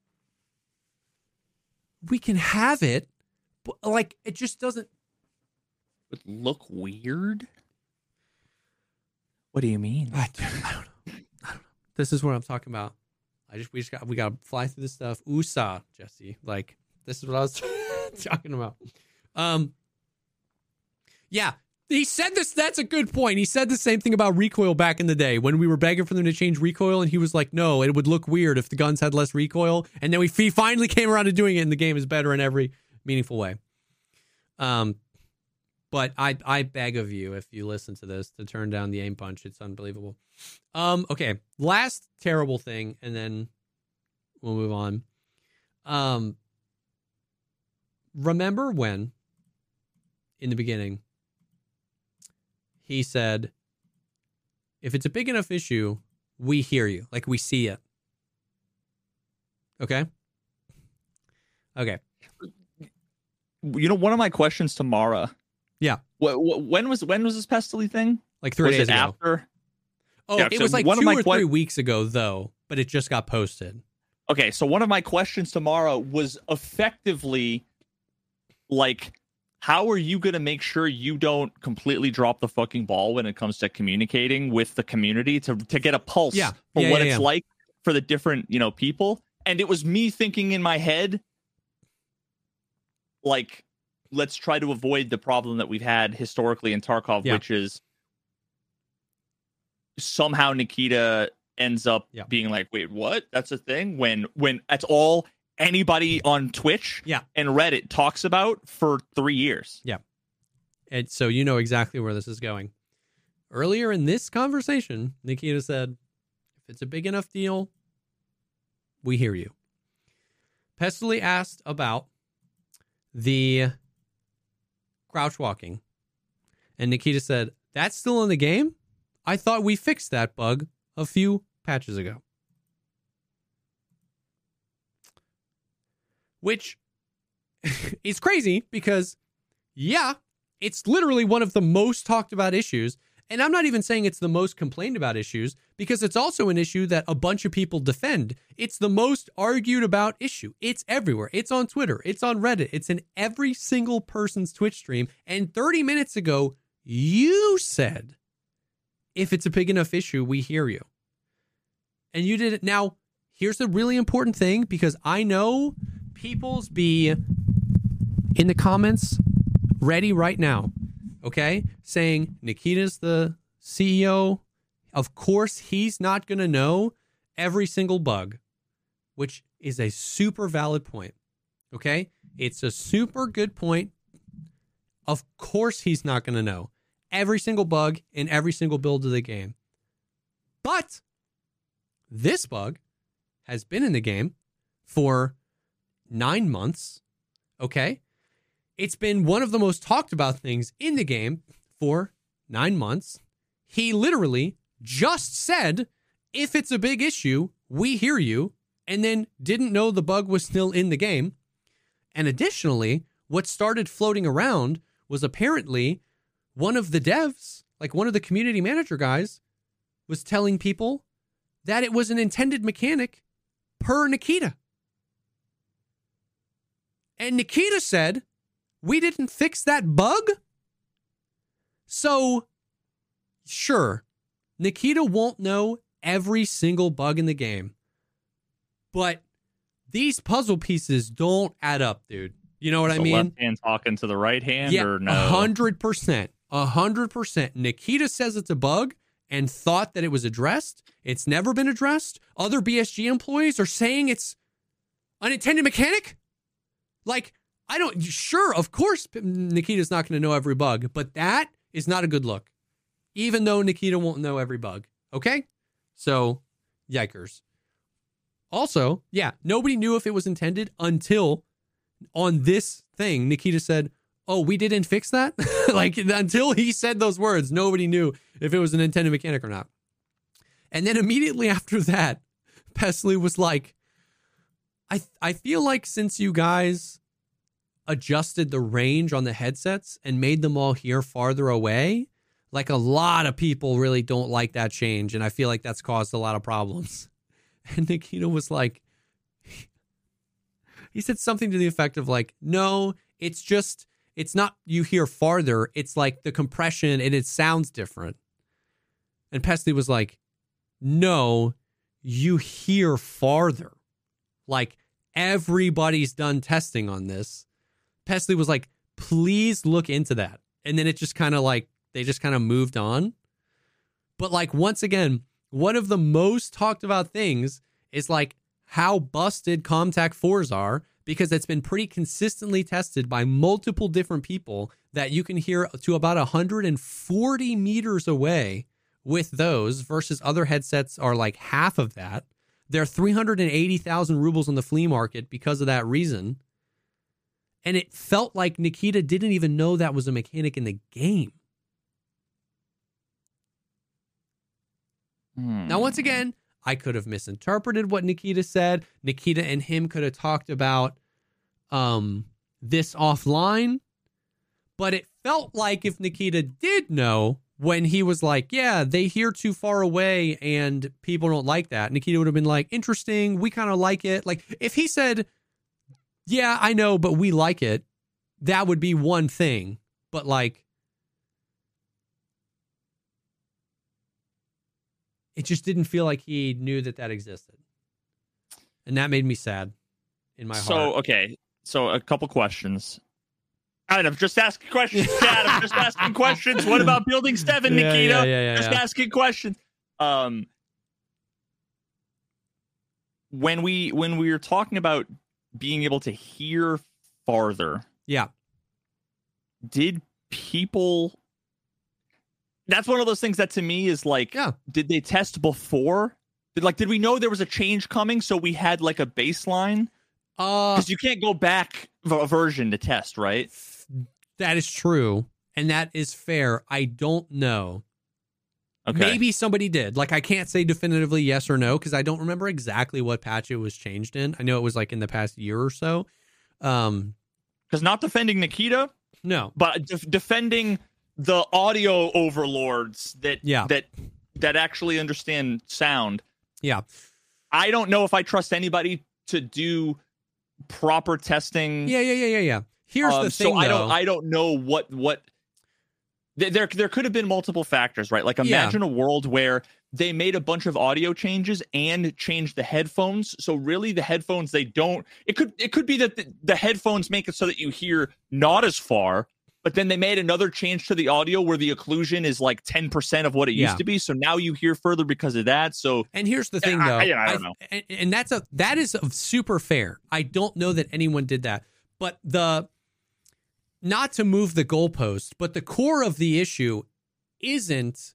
H: we can have it, but like, it just doesn't
I: look weird. What do you mean?
H: I don't know. This is what I'm talking about. We got to fly through this stuff. USA, Jesse. Like, this is what I was talking about. Yeah, he said this. That's a good point. He said the same thing about recoil back in the day when we were begging for them to change recoil, and he was like, no, it would look weird if the guns had less recoil. And then he finally came around to doing it, and the game is better in every meaningful way. But I beg of you, if you listen to this, to turn down the aim punch. It's unbelievable. Okay, last terrible thing, and then we'll move on. Remember when, in the beginning, he said, if it's a big enough issue, we hear you. Like, we see it. Okay? Okay.
I: You know, one of my questions to Mara.
H: Yeah.
I: When was this Pestily thing?
H: Like 3 days ago.
I: After?
H: Oh, yeah, it was like 2 or 3 weeks ago, though, but it just got posted.
I: Okay, so one of my questions to Mara was effectively, like, how are you going to make sure you don't completely drop the fucking ball when it comes to communicating with the community to get a pulse for what it's like for the different, people? And it was me thinking in my head, like, let's try to avoid the problem that we've had historically in Tarkov, which is somehow Nikita ends up being like, wait, what? That's a thing? When that's all anybody on Twitch and Reddit talks about for 3 years.
H: Yeah. And so you know exactly where this is going. Earlier in this conversation, Nikita said, if it's a big enough deal, we hear you. Pestily asked about the crouch walking. And Nikita said, that's still in the game? I thought we fixed that bug a few patches ago. Which is crazy because yeah, it's literally one of the most talked about issues. And I'm not even saying it's the most complained about issues, because it's also an issue that a bunch of people defend. It's the most argued about issue. It's everywhere. It's on Twitter. It's on Reddit. It's in every single person's Twitch stream. And 30 minutes ago, you said, if it's a big enough issue, we hear you. And you did it. Now, here's the really important thing, because I know people's be in the comments ready right now. Okay, saying Nikita's the CEO. Of course, he's not going to know every single bug, which is a super valid point. Okay, it's a super good point. Of course, he's not going to know every single bug in every single build of the game. But this bug has been in the game for 9 months. Okay. It's been one of the most talked about things in the game for 9 months. He literally just said, if it's a big issue, we hear you, and then didn't know the bug was still in the game. And additionally, what started floating around was apparently one of the devs, like one of the community manager guys, was telling people that it was an intended mechanic per Nikita. And Nikita said, we didn't fix that bug? So, sure, Nikita won't know every single bug in the game. But these puzzle pieces don't add up, dude. You know what I mean?
I: Left hand talking to the right hand,
H: yeah,
I: or no?
H: 100%. 100%. Nikita says it's a bug and thought that it was addressed. It's never been addressed. Other BSG employees are saying it's unintended mechanic. Like, sure, of course, Nikita's not going to know every bug, but that is not a good look, even though Nikita won't know every bug. Okay? So, yikers. Also, yeah, nobody knew if it was intended until on this thing, Nikita said, oh, we didn't fix that? Like, until he said those words, nobody knew if it was an intended mechanic or not. And then immediately after that, Pesley was like, I feel like since you guys adjusted the range on the headsets and made them all hear farther away, like a lot of people really don't like that change, and I feel like that's caused a lot of problems. And Nikita was like, he said something to the effect of like, no, it's not you hear farther, it's like the compression and it sounds different. And Pesley was like, no, you hear farther. Like, everybody's done testing on this. Pesley was like, please look into that. And then it just kind of like, they just kind of moved on. But like, once again, one of the most talked about things is like how busted ComTac 4s are, because it's been pretty consistently tested by multiple different people that you can hear to about 140 meters away with those, versus other headsets are like half of that. They're 380,000 rubles on the flea market because of that reason. And it felt like Nikita didn't even know that was a mechanic in the game. Now, once again, I could have misinterpreted what Nikita said. Nikita and him could have talked about this offline. But it felt like if Nikita did know, when he was like, yeah, they hear too far away and people don't like that, Nikita would have been like, interesting, we kind of like it. Like, if he said, yeah, I know, but we like it, that would be one thing. But like, it just didn't feel like he knew that existed. And that made me sad in my heart.
I: Okay. So a couple questions. I'm just asking questions, Dad. I'm just asking questions. What about Building 7, Nikita? Just asking questions. When we were talking about being able to hear farther, did people? That's one of those things that to me is like, did they test before? Did we know there was a change coming, so we had like a baseline? Because you can't go back a version to test, right?
H: That is true, and that is fair. I don't know.
I: Okay.
H: Maybe somebody did. Like, I can't say definitively yes or no, because I don't remember exactly what patch it was changed in. I know it was like in the past year or so.
I: Because not defending Nikita, But defending the audio overlords that actually understand sound.
H: Yeah.
I: I don't know if I trust anybody to do proper testing.
H: Yeah. Here's the thing,
I: so I don't know what there could have been multiple factors, right? Like imagine a world where they made a bunch of audio changes and changed the headphones. So really the headphones, it could be that the headphones make it so that you hear not as far, but then they made another change to the audio where the occlusion is like 10% of what it used to be. So now you hear further because of that. So,
H: and here's the thing, though.
I: I don't know.
H: And that is super fair. I don't know that anyone did that, but not to move the goalpost, but the core of the issue isn't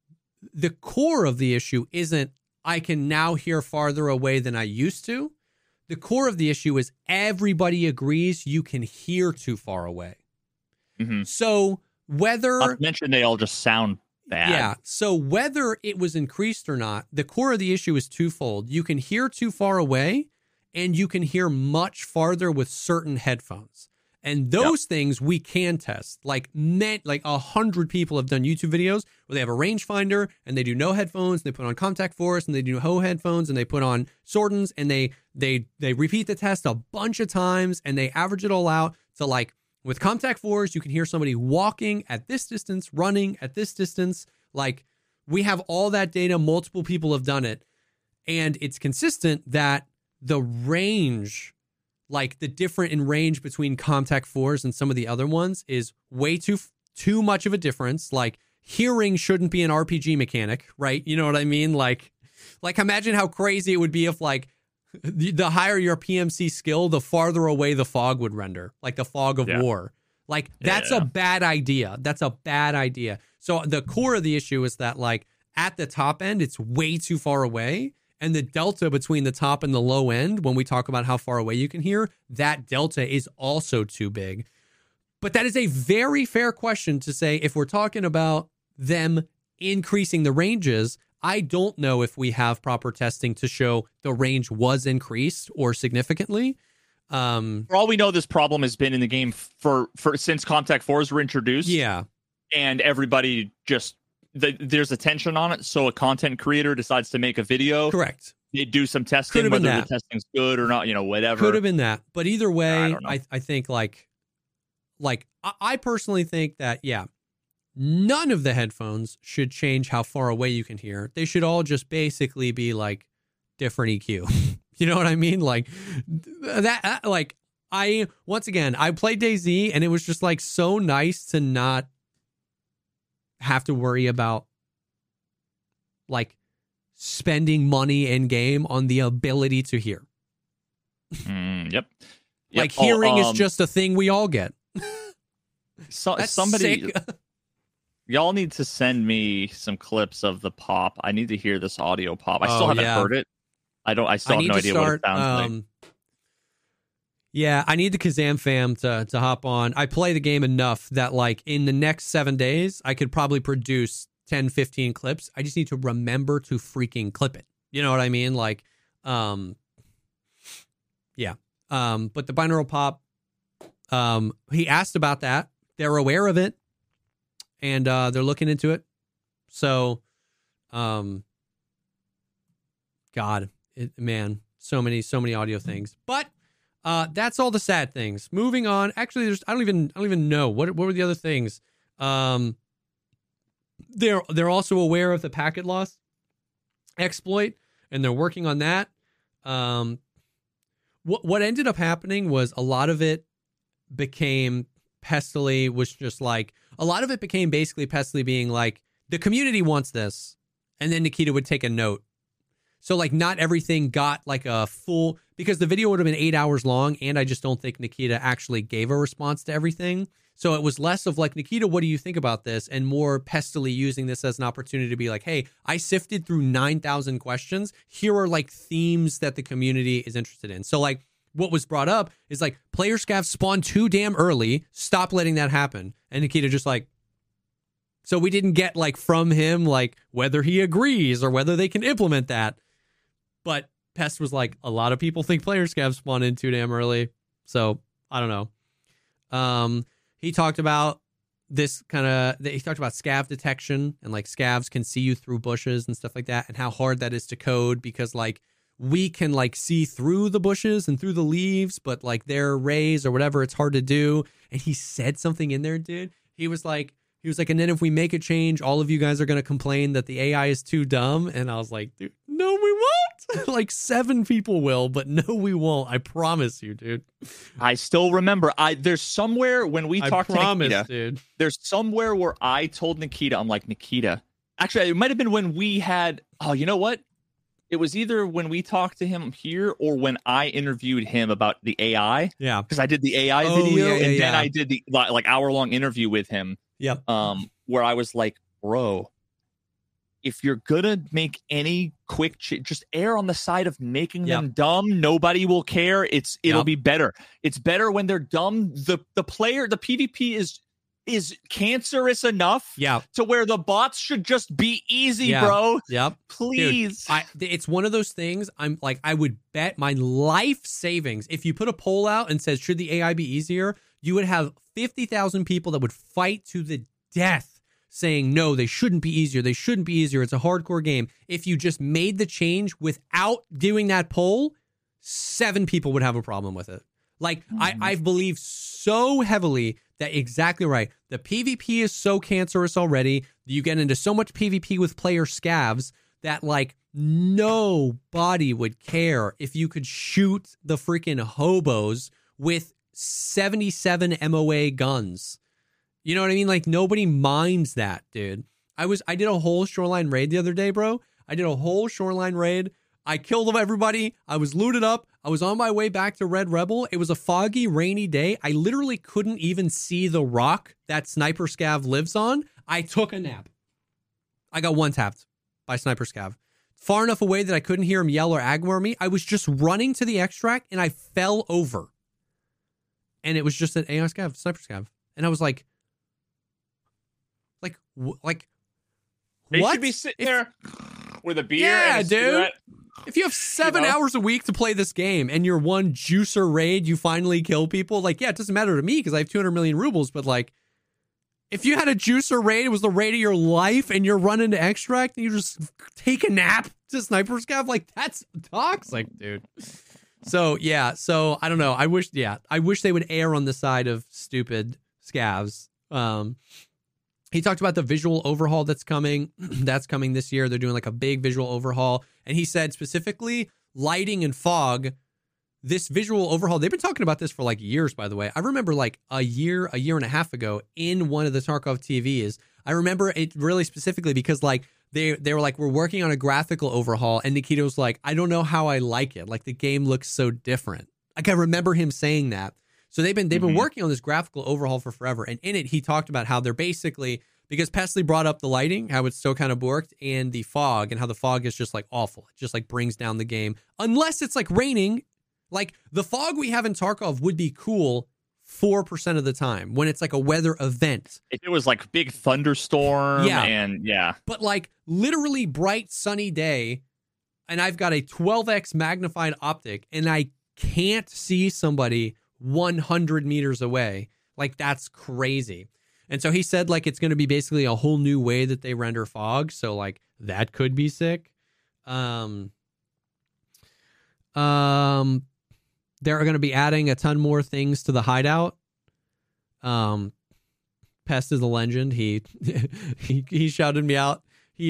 H: I can now hear farther away than I used to. The core of the issue is everybody agrees you can hear too far away.
I: Mm-hmm.
H: So whether...
I: Not to mention they all just sound bad.
H: Yeah, so whether it was increased or not, the core of the issue is twofold. You can hear too far away, and you can hear much farther with certain headphones. And those things we can test. Like 100 people have done YouTube videos where they have a rangefinder and they do no headphones. They put on Contact Force and they do no headphones and they put on Sordens and they repeat the test a bunch of times and they average it all out to like with Contact Force, you can hear somebody walking at this distance, running at this distance. Like we have all that data. Multiple people have done it. And it's consistent that the range, like the difference in range between Contact Force and some of the other ones is way too much of a difference. Like hearing shouldn't be an RPG mechanic, right? You know what I mean? Like imagine how crazy it would be if like the higher your PMC skill, the farther away the fog would render, like the fog of war. Like that's a bad idea. That's a bad idea. So the core of the issue is that like at the top end, it's way too far away. And the delta between the top and the low end, when we talk about how far away you can hear, that delta is also too big. But that is a very fair question to say if we're talking about them increasing the ranges. I don't know if we have proper testing to show the range was increased or significantly.
I: For all we know, this problem has been in the game for since Contact Force were introduced.
H: Yeah.
I: And everybody just... there's attention on it, so a content creator decides to make a video.
H: Correct.
I: They do some testing, whether the testing's good or not, whatever.
H: Could have been that. But either way, I think like I personally think that, none of the headphones should change how far away you can hear. They should all just basically be like different EQ. You know what I mean? Like that, like I played DayZ and it was just like so nice to not have to worry about like spending money in game on the ability to hear.
I: Yep.
H: Like hearing is just a thing we all get.
I: Somebody, y'all need to send me some clips of the pop. I need to hear this audio pop. I still haven't heard it. I still have no idea what it sounds like. Yeah, I need the Kazam fam to hop on. I play the game enough that like in the next 7 days, I could probably produce 10, 15 clips. I just need to remember to freaking clip it. You know what I mean? Like, but the binaural pop, he asked about that. They're aware of it and they're looking into it. So, so many audio things, but that's all the sad things. Moving on. Actually, I don't even know what were the other things. They're also aware of the packet loss exploit, and they're working on that. What ended up happening was a lot of it became Pestily was just like a lot of it became basically Pestily being like the community wants this, and then Nikita would take a note. So like not everything got like a full, because the video would have been 8 hours long, and I just don't think Nikita actually gave a response to everything. So it was less of like, Nikita, what do you think about this? And more Pestily using this as an opportunity to be like, hey, I sifted through 9,000 questions. Here are like themes that the community is interested in. So like what was brought up is like player scavs spawn too damn early. Stop letting that happen. And Nikita just like, so we didn't get like from him, like whether he agrees or whether they can implement that. But Pest was like, a lot of people think player scavs spawn in too damn early. So I don't know.
H: he talked about this he talked about scav detection and like scavs can see you through bushes and stuff like that, and how hard that is to code because like we can like see through the bushes and through the leaves, but like their rays or whatever, it's hard to do. And he said something in there, dude. He was like, and then if we make a change, all of you guys are going to complain that the AI is too dumb. And I was like, dude, no, we won't. Like 7 people will, but no, we won't. I promise you, dude.
I: I still remember. There's somewhere when we talked to Nikita,
H: dude.
I: There's somewhere where I told Nikita, I'm like, Nikita. Actually, it might have been when we had. Oh, you know what? It was either when we talked to him here or when I interviewed him about the AI.
H: Yeah,
I: because I did the AI video and then I did the like hour-long interview with him.
H: Yep.
I: Where I was like, bro, if you're gonna make any quick just err on the side of making them dumb. Nobody will care. It'll be better. It's better when they're dumb. The PvP is cancerous enough to where the bots should just be easy, bro.
H: Yep.
I: Please.
H: Dude, it's one of those things. I'm like, I would bet my life savings if you put a poll out and says, should the AI be easier? You would have 50,000 people that would fight to the death saying, no, they shouldn't be easier. They shouldn't be easier. It's a hardcore game. If you just made the change without doing that poll, 7 people would have a problem with it. Like, I believe so heavily that exactly right. The PvP is so cancerous already. You get into so much PvP with player scavs that, like, nobody would care if you could shoot the freaking hobos with 77 MOA guns. You know what I mean? Like, nobody minds that, dude. I did a whole Shoreline raid the other day, bro. I did a whole Shoreline raid. I killed everybody. I was looted up. I was on my way back to Red Rebel. It was a foggy, rainy day. I literally couldn't even see the rock that Sniper Scav lives on. I took a nap. I got one-tapped by Sniper Scav. Far enough away that I couldn't hear him yell or agwar me. I was just running to the extract, and I fell over. And it was just an AI Scav, Sniper Scav. And I was like,
I: they
H: what?
I: should be sitting there with a beer.
H: Yeah,
I: and a
H: dude.
I: cigarette.
H: If you have 7 hours a week to play this game and your one juicer raid, you finally kill people. Like, yeah, it doesn't matter to me because I have 200 million rubles. But like, if you had a juicer raid, it was the raid of your life, and you're running to extract and you just take a nap to Sniper Scav, like that's toxic, dude. So yeah, so I don't know. I wish they would err on the side of stupid scavs. He talked about the visual overhaul that's coming. That's coming this year. They're doing like a big visual overhaul. And he said specifically lighting and fog, this visual overhaul, they've been talking about this for like years, by the way. I remember like a year and a half ago in one of the Tarkov TVs. I remember it really specifically because like they were like, we're working on a graphical overhaul. And Nikita was like, I don't know how I like it. Like the game looks so different. Like I remember him saying that. So they've been working on this graphical overhaul for forever. And in it, he talked about how they're basically, because Pesley brought up the lighting, how it's still kind of borked, and the fog, and how the fog is just like awful. It just like brings down the game. Unless it's like raining. Like the fog we have in Tarkov would be cool 4% of the time when it's like a weather event.
I: If it was like big thunderstorm and
H: But like literally bright sunny day, and I've got a 12x magnified optic, and I can't see somebody 100 meters away. Like that's crazy. And so he said like it's going to be basically a whole new way that they render fog. So like that could be sick. They're going to be adding a ton more things to the hideout. Pest is a legend. He shouted me out.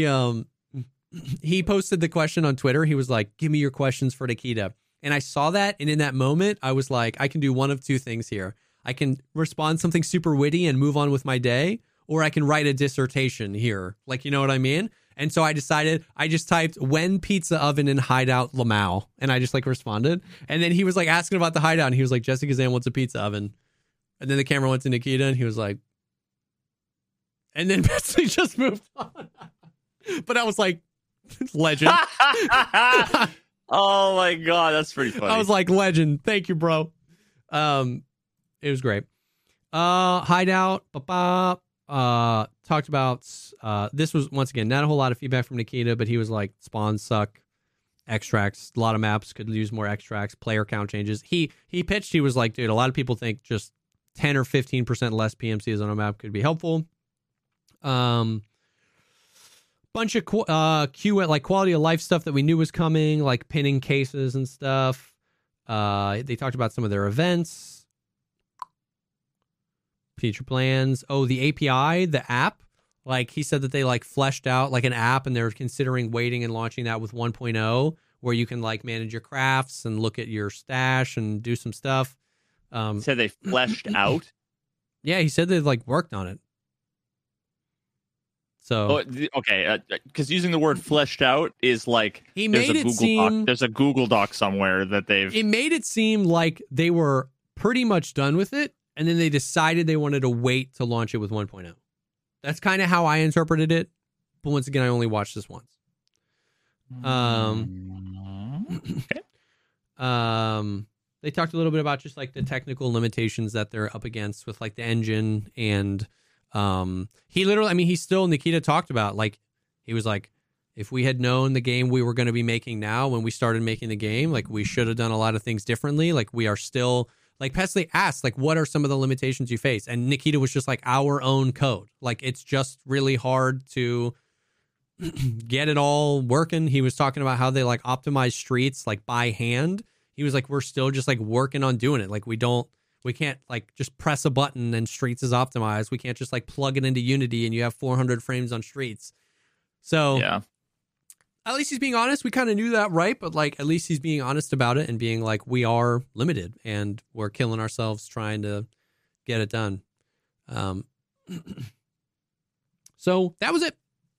H: He posted the question on Twitter. He was like, give me your questions for Nikita. And I saw that, and in that moment, I was like, I can do one of two things here. I can respond something super witty and move on with my day, or I can write a dissertation here. Like, you know what I mean? And so I decided, I just typed, when pizza oven in hideout Lamau, and I just like responded. And then he was like asking about the hideout, and he was like, Jessica Zan wants a pizza oven. And then the camera went to Nikita, and he was like, and then Betsy just moved on. But I was like, legend.
I: Oh my god, that's pretty funny.
H: I was like, legend. Thank you, bro. It was great. Hideout. Talked about this was once again not a whole lot of feedback from Nikita, but he was like, spawns suck, extracts, a lot of maps could use more extracts, player count changes. He pitched, he was like, dude, a lot of people think just 10 or 15% less PMCs on a map could be helpful. Bunch of like quality of life stuff that we knew was coming, like pinning cases and stuff. They talked about some of their events, future plans. Oh, the API, the app. Like he said that they like fleshed out like an app, and they're considering waiting and launching that with 1.0, where you can like manage your crafts and look at your stash and do some stuff.
I: Said they fleshed out.
H: Yeah, he said they've like worked on it. So
I: okay, because using the word fleshed out is like
H: he made it seem
I: there's a Google Doc somewhere that they've.
H: It made it seem like they were pretty much done with it, and then they decided they wanted to wait to launch it with 1.0. That's kind of how I interpreted it, but once again, I only watched this once. They talked a little bit about just like the technical limitations that they're up against with like the engine, and he literally, I mean, Nikita talked about like, he was like, if we had known the game we were going to be making now when we started making the game, like we should have done a lot of things differently. Like we are still, like Pesley asked, like, what are some of the limitations you face? And Nikita was just like, our own code. Like it's just really hard to get it all working. He was talking about how they like optimize streets like by hand. He was like, we're still just like working on doing it. Like we can't like just press a button and Streets is optimized. We can't just like plug it into Unity and you have 400 frames on Streets. So
I: yeah,
H: at least he's being honest. We kind of knew that, right? But like, at least he's being honest about it and being like, we are limited and we're killing ourselves trying to get it done. So that was it.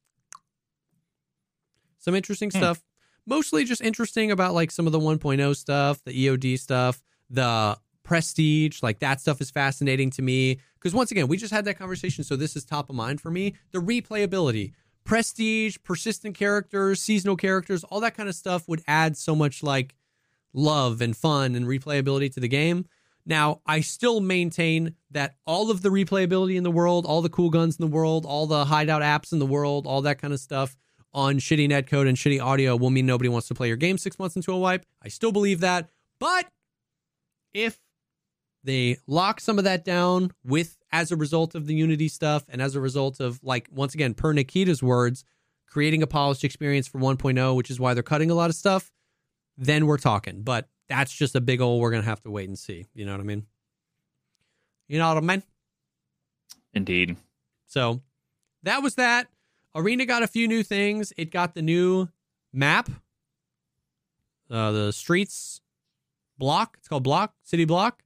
H: Some interesting stuff. Mostly just interesting about like some of the 1.0 stuff, the EOD stuff, the Prestige, like that stuff is fascinating to me. Because once again, we just had that conversation, so this is top of mind for me. The replayability, Prestige, persistent characters, seasonal characters, all that kind of stuff would add so much like love and fun and replayability to the game. Now, I still maintain that all of the replayability in the world, all the cool guns in the world, all the hideout apps in the world, all that kind of stuff on shitty netcode and shitty audio will mean nobody wants to play your game 6 months into a wipe. I still believe that. But if they lock some of that down as a result of the Unity stuff and as a result of, like, once again, per Nikita's words, creating a polished experience for 1.0, which is why they're cutting a lot of stuff, then we're talking. But that's just a big old, we're going to have to wait and see. You know what I mean? You know what I mean?
I: Indeed.
H: So that was that. Arena got a few new things. It got the new map, the Streets block. It's called Block, City Block.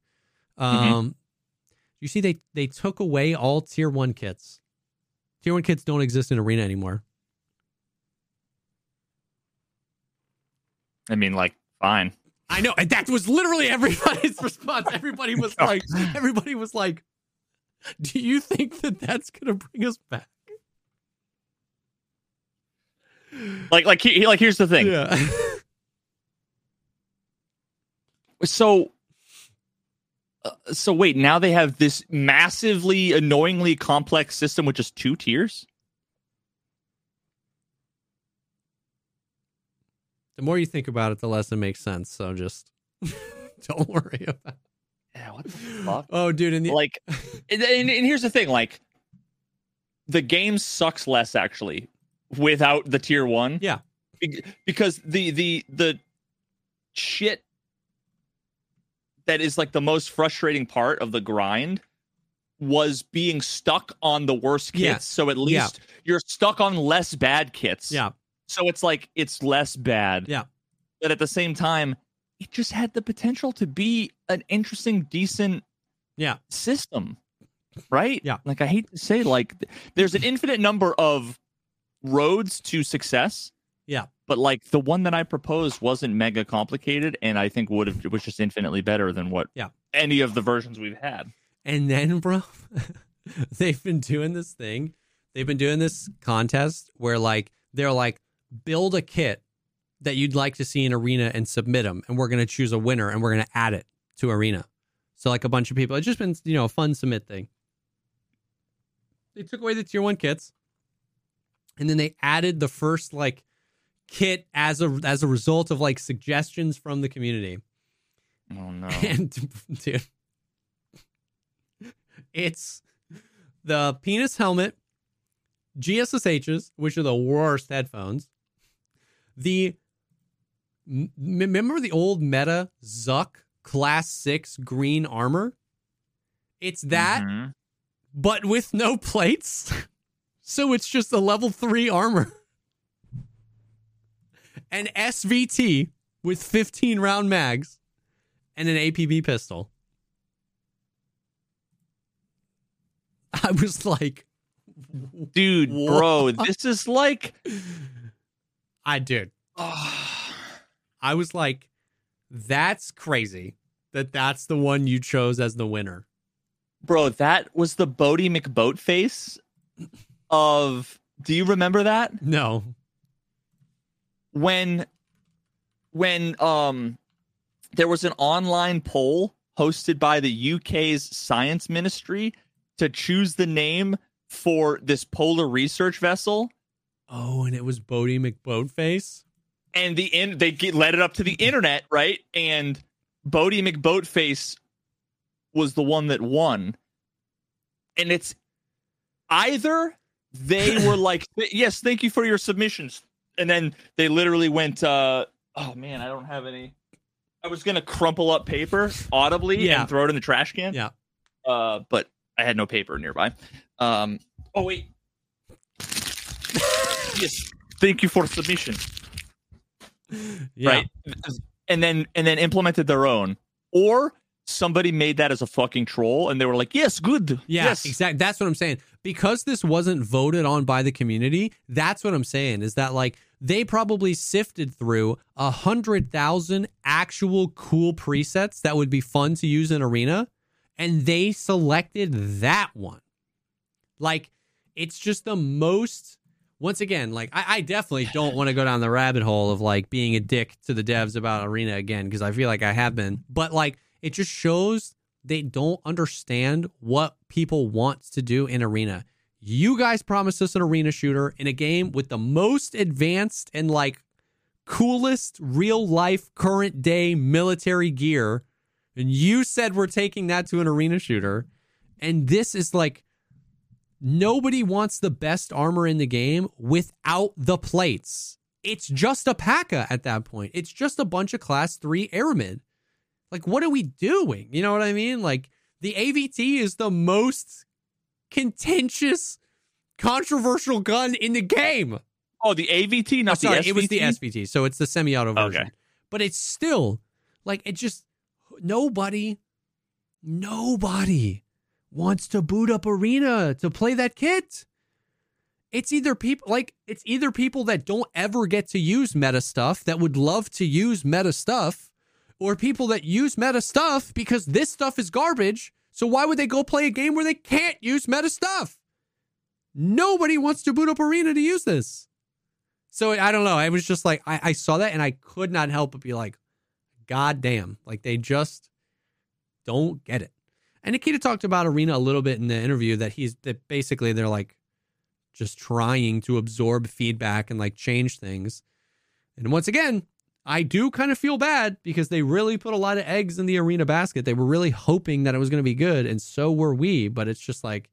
H: You see, they took away all Tier 1 kits. Tier 1 kits don't exist in Arena anymore.
I: I mean, like, fine.
H: I know, and that was literally everybody's response. Everybody was like, do you think that that's going to bring us back?
I: Like here's the thing.
H: Yeah.
I: So wait, now they have this massively, annoyingly complex system with just 2 tiers?
H: The more you think about it, the less it makes sense. So just don't worry about it.
I: Yeah, what the fuck?
H: Oh, dude. And
I: here's the thing. Like, the game sucks less, actually, without the Tier 1.
H: Yeah.
I: Because the shit that is like the most frustrating part of the grind was being stuck on the worst kits.
H: Yeah.
I: So at least you're stuck on less bad kits.
H: Yeah.
I: So it's like, it's less bad.
H: Yeah.
I: But at the same time, it just had the potential to be an interesting, decent system. Right?
H: Yeah.
I: Like, I hate to say, like, there's an infinite number of roads to success.
H: Yeah.
I: But like the one that I proposed wasn't mega complicated, and I think it was just infinitely better than what any of the versions we've had.
H: And then, bro, they've been doing this thing. They've been doing this contest where like they're like, build a kit that you'd like to see in Arena and submit them, and we're going to choose a winner and we're going to add it to Arena. So like a bunch of people, it's just been, a fun submit thing. They took away the Tier 1 kits, and then they added the first like kit as a result of like suggestions from the community.
I: Oh no.
H: And dude, It's the penis helmet, GSSHs, which are the worst headphones. Remember the old Meta Zuck Class 6 green armor? It's that, but with no plates. So it's just a level 3 armor. An SVT with 15 round mags and an APB pistol. I was like,
I: dude, bro, this is like,
H: I was like, that's crazy that's the one you chose as the winner.
I: Bro, that was the Bodie McBoatface of, do you remember that?
H: No.
I: When there was an online poll hosted by the UK's science ministry to choose the name for this polar research vessel.
H: Oh, and it was Bodie McBoatface?
I: And they led it up to the internet, right? And Bodie McBoatface was the one that won. And it's either they were like, yes, thank you for your submissions. And then they literally went, oh man, I don't have any. I was going to crumple up paper audibly and throw it in the trash can.
H: Yeah.
I: But I had no paper nearby. Oh, wait. Yes. Thank you for submission.
H: Yeah.
I: Right. And then implemented their own. Or somebody made that as a fucking troll and they were like, yes, good.
H: Yeah,
I: yes.
H: Exactly. That's what I'm saying. Because this wasn't voted on by the community, that's what I'm saying is that, like, they probably sifted through 100,000 actual cool presets that would be fun to use in Arena, and they selected that one. Like, it's just the most, once again, like, I definitely don't want to go down the rabbit hole of, like, being a dick to the devs about Arena again, because I feel like I have been. But, like, it just shows they don't understand what people want to do in Arena. You guys promised us an Arena shooter in a game with the most advanced and, like, coolest real life current day military gear. And you said we're taking that to an Arena shooter. And this is like, nobody wants the best armor in the game without the plates. It's just a P.A.C.A at that point. It's just a bunch of class 3 airmen. Like, what are we doing? You know what I mean? Like, the AVT is the most contentious, controversial gun in the game.
I: Oh, the AVT, not the SVT?
H: It was the SVT, so it's the semi-auto version.
I: Okay.
H: But it's still, like, it just, nobody wants to boot up Arena to play that kit. It's either people that don't ever get to use meta stuff that would love to use meta stuff, or people that use meta stuff because this stuff is garbage. So why would they go play a game where they can't use meta stuff? Nobody wants to boot up Arena to use this. So I don't know. I was just like, I saw that and I could not help but be like, God damn. Like, they just don't get it. And Nikita talked about Arena a little bit in the interview that basically they're like just trying to absorb feedback and like change things. And once again, I do kind of feel bad because they really put a lot of eggs in the Arena basket. They were really hoping that it was going to be good, and so were we. But it's just like,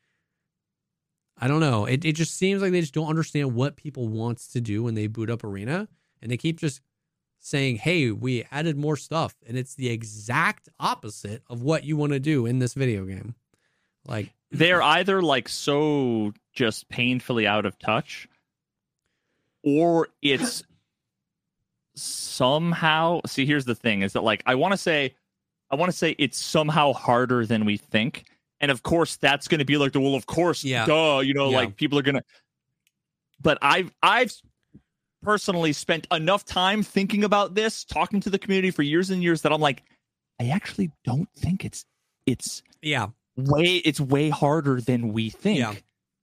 H: I don't know. It just seems like they just don't understand what people want to do when they boot up Arena, and they keep just saying, hey, we added more stuff, and it's the exact opposite of what you want to do in this video game. Like,
I: they're either like so just painfully out of touch, or it's somehow, see, here's the thing, is that, like, I want to say it's somehow harder than we think. And of course that's going to be like, well, of course, duh, you know, like, people are going to, but I've personally spent enough time thinking about this, talking to the community for years and years, that I'm like, I actually don't think it's way harder than we think.
H: Yeah.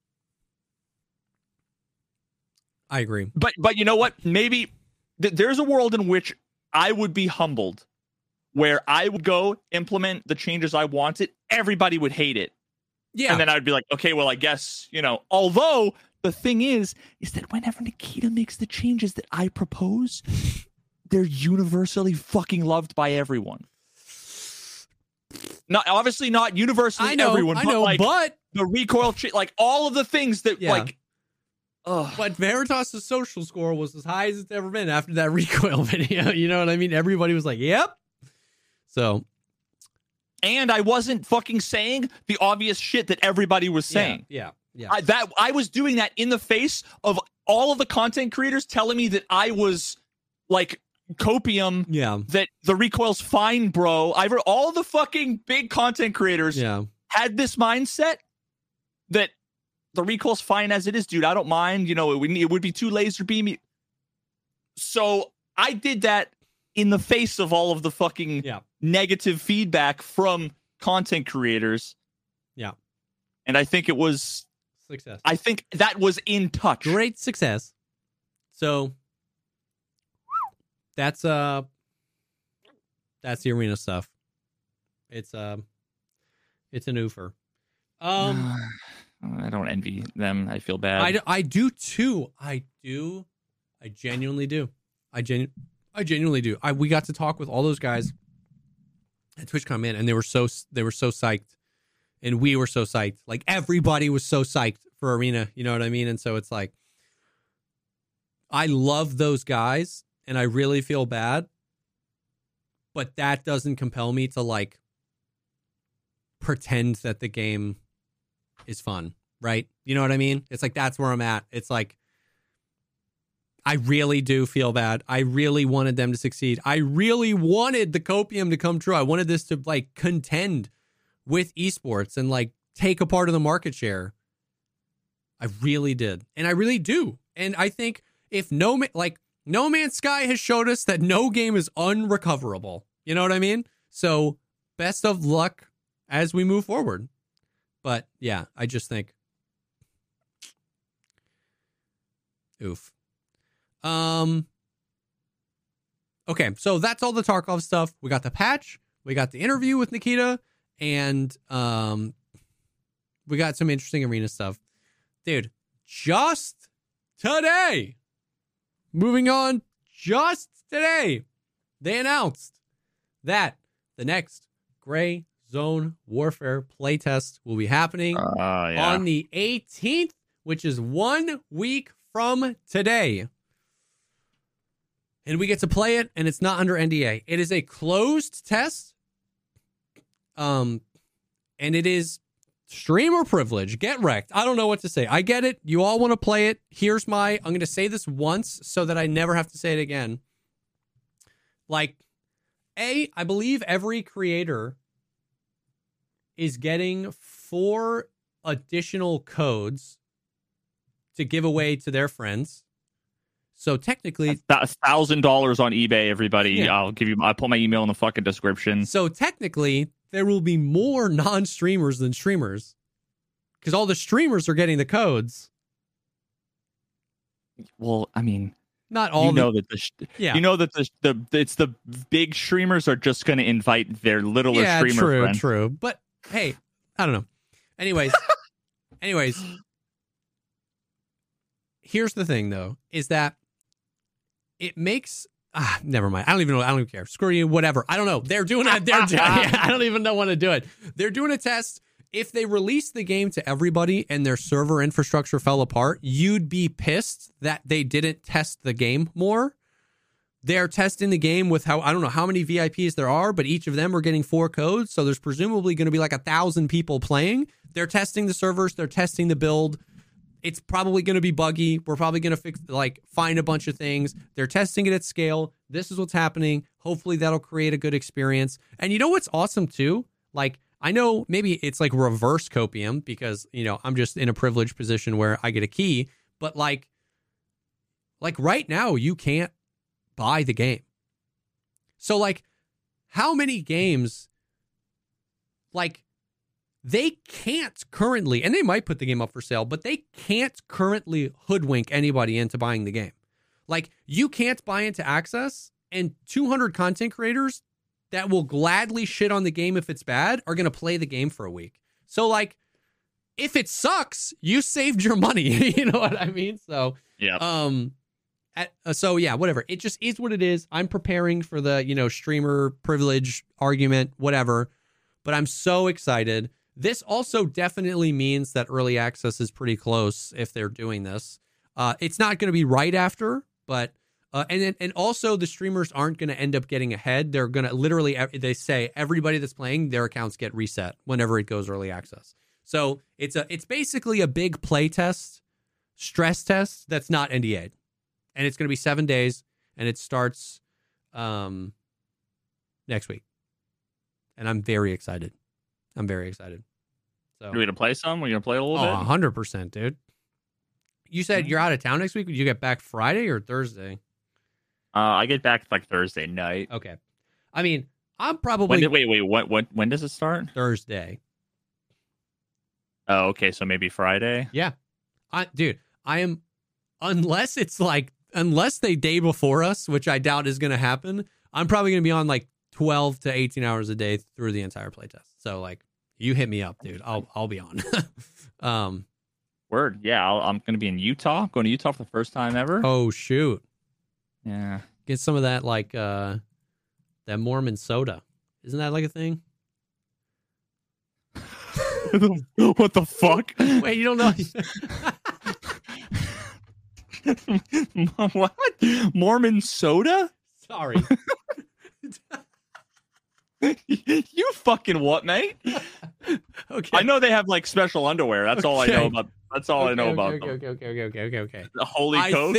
H: I agree.
I: But you know what? Maybe there's a world in which I would be humbled, where I would go implement the changes I wanted. Everybody would hate it. Yeah. And then I would be like, okay, well, I guess, you know, although the thing is that whenever Nikita makes the changes that I propose, they're universally fucking loved by everyone. not obviously not universally
H: I know,
I: everyone,
H: I
I: but
H: know,
I: like
H: but
I: the recoil, like all of the things that like.
H: But Veritas' social score was as high as it's ever been after that recoil video. You know what I mean? Everybody was like, "Yep." So,
I: and I wasn't fucking saying the obvious shit that everybody was saying.
H: Yeah.
I: I was doing that in the face of all of the content creators telling me that I was like copium.
H: Yeah.
I: That the recoil's fine, bro. I read all the fucking big content creators. Had this mindset that the recoil's fine as it is, dude. I don't mind. You know, it would be too laser beamy. So I did that in the face of all of the fucking negative feedback from content creators.
H: Yeah.
I: And I think it was
H: success.
I: I think that was in touch.
H: Great success. So that's the arena stuff. It's an oofer.
I: I don't envy them. I feel bad.
H: I do too. I genuinely do. I genuinely do. We got to talk with all those guys at TwitchCon, man, and they were so psyched, and we were so psyched. Like everybody was so psyched for Arena. You know what I mean? And so it's like, I love those guys, and I really feel bad, but that doesn't compel me to like pretend that the game is fun, right? You know what I mean? It's like, that's where I'm at. It's like, I really do feel bad. I really wanted them to succeed. I really wanted the copium to come true. I wanted this to like contend with esports and like take a part of the market share. I really did. And I really do. And I think if No Man's Sky has showed us that no game is unrecoverable. You know what I mean? So best of luck as we move forward. But yeah, I just think, oof. Okay, so that's all the Tarkov stuff. We got the patch, we got the interview with Nikita, and we got some interesting arena stuff. Dude, just today, moving on, just today, they announced that the next Gray Zone Warfare playtest will be happening on the 18th, which is 1 week from today. And we get to play it, and it's not under NDA. It is a closed test. And it is streamer privilege. Get wrecked. I don't know what to say. I get it. You all want to play it. I'm going to say this once so that I never have to say it again. Like, I believe every creator is getting 4 additional codes to give away to their friends. So technically,
I: $1,000 on eBay, everybody. Yeah. I'll put my email in the fucking description.
H: So technically, there will be more non-streamers than streamers, because all the streamers are getting the codes.
I: Well, I mean,
H: not all.
I: You know that it's the big streamers are just going to invite their littler streamer friends.
H: True. But hey, I don't know. Anyways, here's the thing, though, is that it makes never mind. I don't even know. I don't even care. Screw you. Whatever. I don't know. They're doing it. I don't even know when to do it. They're doing a test. If they release the game to everybody and their server infrastructure fell apart, you'd be pissed that they didn't test the game more. They're testing the game with I don't know how many VIPs there are, but each of them are getting 4 codes. So there's presumably going to be like 1,000 people playing. They're testing the servers. They're testing the build. It's probably going to be buggy. We're probably going to find a bunch of things. They're testing it at scale. This is what's happening. Hopefully that'll create a good experience. And you know what's awesome too? Like, I know maybe it's like reverse copium because, you know, I'm just in a privileged position where I get a key, but like right now you can't buy the game. So like, how many games, like, they can't currently, and they might put the game up for sale, but they can't currently hoodwink anybody into buying the game. Like, you can't buy into Access, and 200 content creators that will gladly shit on the game if it's bad are going to play the game for a week. So, like, if it sucks, you saved your money. You know what I mean? So,
I: yeah.
H: So yeah, whatever. It just is what it is. I'm preparing for the, you know, streamer privilege argument, whatever. but I'm so excited. This also definitely means that early access is pretty close if they're doing this. It's not going to be right after, but and also the streamers aren't going to end up getting ahead. They're going to literally, they say everybody that's playing, their accounts get reset whenever it goes early access. So it's basically a big play test, stress test that's not NDA'd. And it's going to be 7 days, and it starts next week. And I'm very excited. So,
I: are we going to play some? We're going to play a little bit?
H: 100%, dude. You said you're out of town next week. Did you get back Friday or Thursday?
I: I get back like Thursday night.
H: Okay. I mean, I'm probably...
I: When does it start?
H: Thursday.
I: Oh, okay. So maybe Friday?
H: Yeah. I am... Unless they day before us, which I doubt is going to happen, I'm probably going to be on like 12 to 18 hours a day through the entire playtest. So like, you hit me up, dude. I'll be on.
I: Word. Yeah, I'm going to be in Utah. Going to Utah for the first time ever.
H: Oh, shoot.
I: Yeah.
H: Get some of that, like, that Mormon soda. Isn't that like a thing?
I: What the fuck?
H: Wait, you don't know?
I: What? Mormon soda?
H: Sorry.
I: You fucking what, mate?
H: Okay.
I: I know they have like special underwear. That's all I know about. That's all I know about them.
H: Okay.
I: The Holy Coke.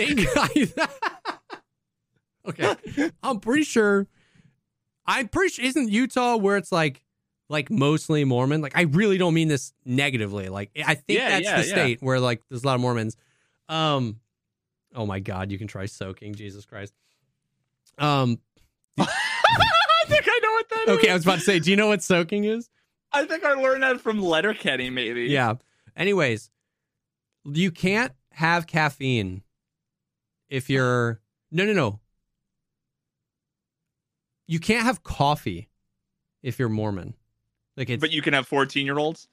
H: Okay. I'm pretty sure. Isn't Utah where it's like mostly Mormon? Like, I really don't mean this negatively. Like, I think that's the state where like there's a lot of Mormons. Oh my God, you can try soaking. Jesus Christ.
I: I think I know what that is.
H: Okay, I was about to say, do you know what soaking is?
I: I think I learned that from Letterkenny, maybe.
H: Yeah. Anyways, you can't have caffeine if you're... No. You can't have coffee if you're Mormon.
I: But you can have 14-year-olds?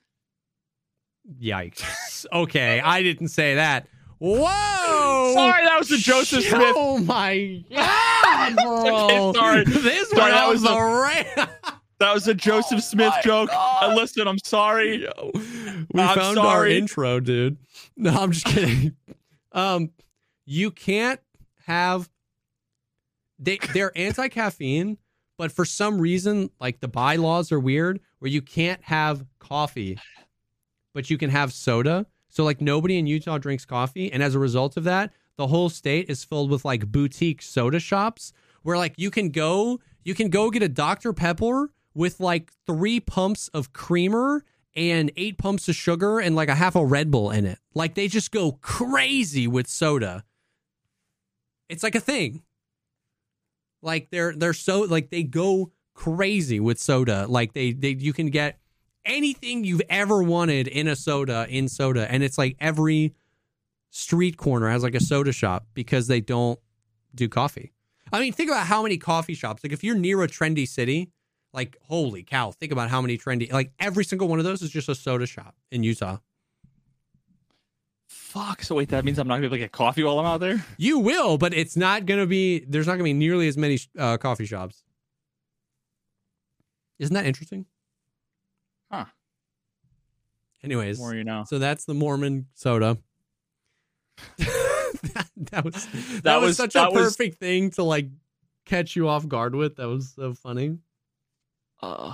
H: Yikes. Okay, I didn't say that. Whoa!
I: Sorry, that was the Joseph Smith.
H: Oh my God, bro.
I: Okay, sorry.
H: This one
I: that
H: was the
I: That was a Joseph Smith joke. Listen, I'm sorry.
H: We found our intro, dude. No, I'm just kidding. You can't have... They're anti-caffeine, but for some reason, like the bylaws are weird where you can't have coffee, but you can have soda. So like nobody in Utah drinks coffee. And as a result of that, the whole state is filled with like boutique soda shops where like you can go get a Dr. Pepper with like 3 pumps of creamer and 8 pumps of sugar and like a half a Red Bull in it. Like they just go crazy with soda. It's like a thing. Like they're so like they go crazy with soda. Like they you can get anything you've ever wanted in soda, and it's like every street corner has like a soda shop because they don't do coffee. I mean, think about how many coffee shops. Like if you're near a trendy city, like holy cow, think about how many trendy. Like every single one of those is just a soda shop in Utah.
I: Fuck. So wait, that means I'm not gonna be able to get coffee while I'm out there?
H: You will, but it's not gonna be. There's not gonna be nearly as many coffee shops. Isn't that interesting?
I: Huh.
H: Anyways,
I: more you know.
H: So that's the Mormon soda. that was such a perfect thing to like catch you off guard with. That was so funny. Oh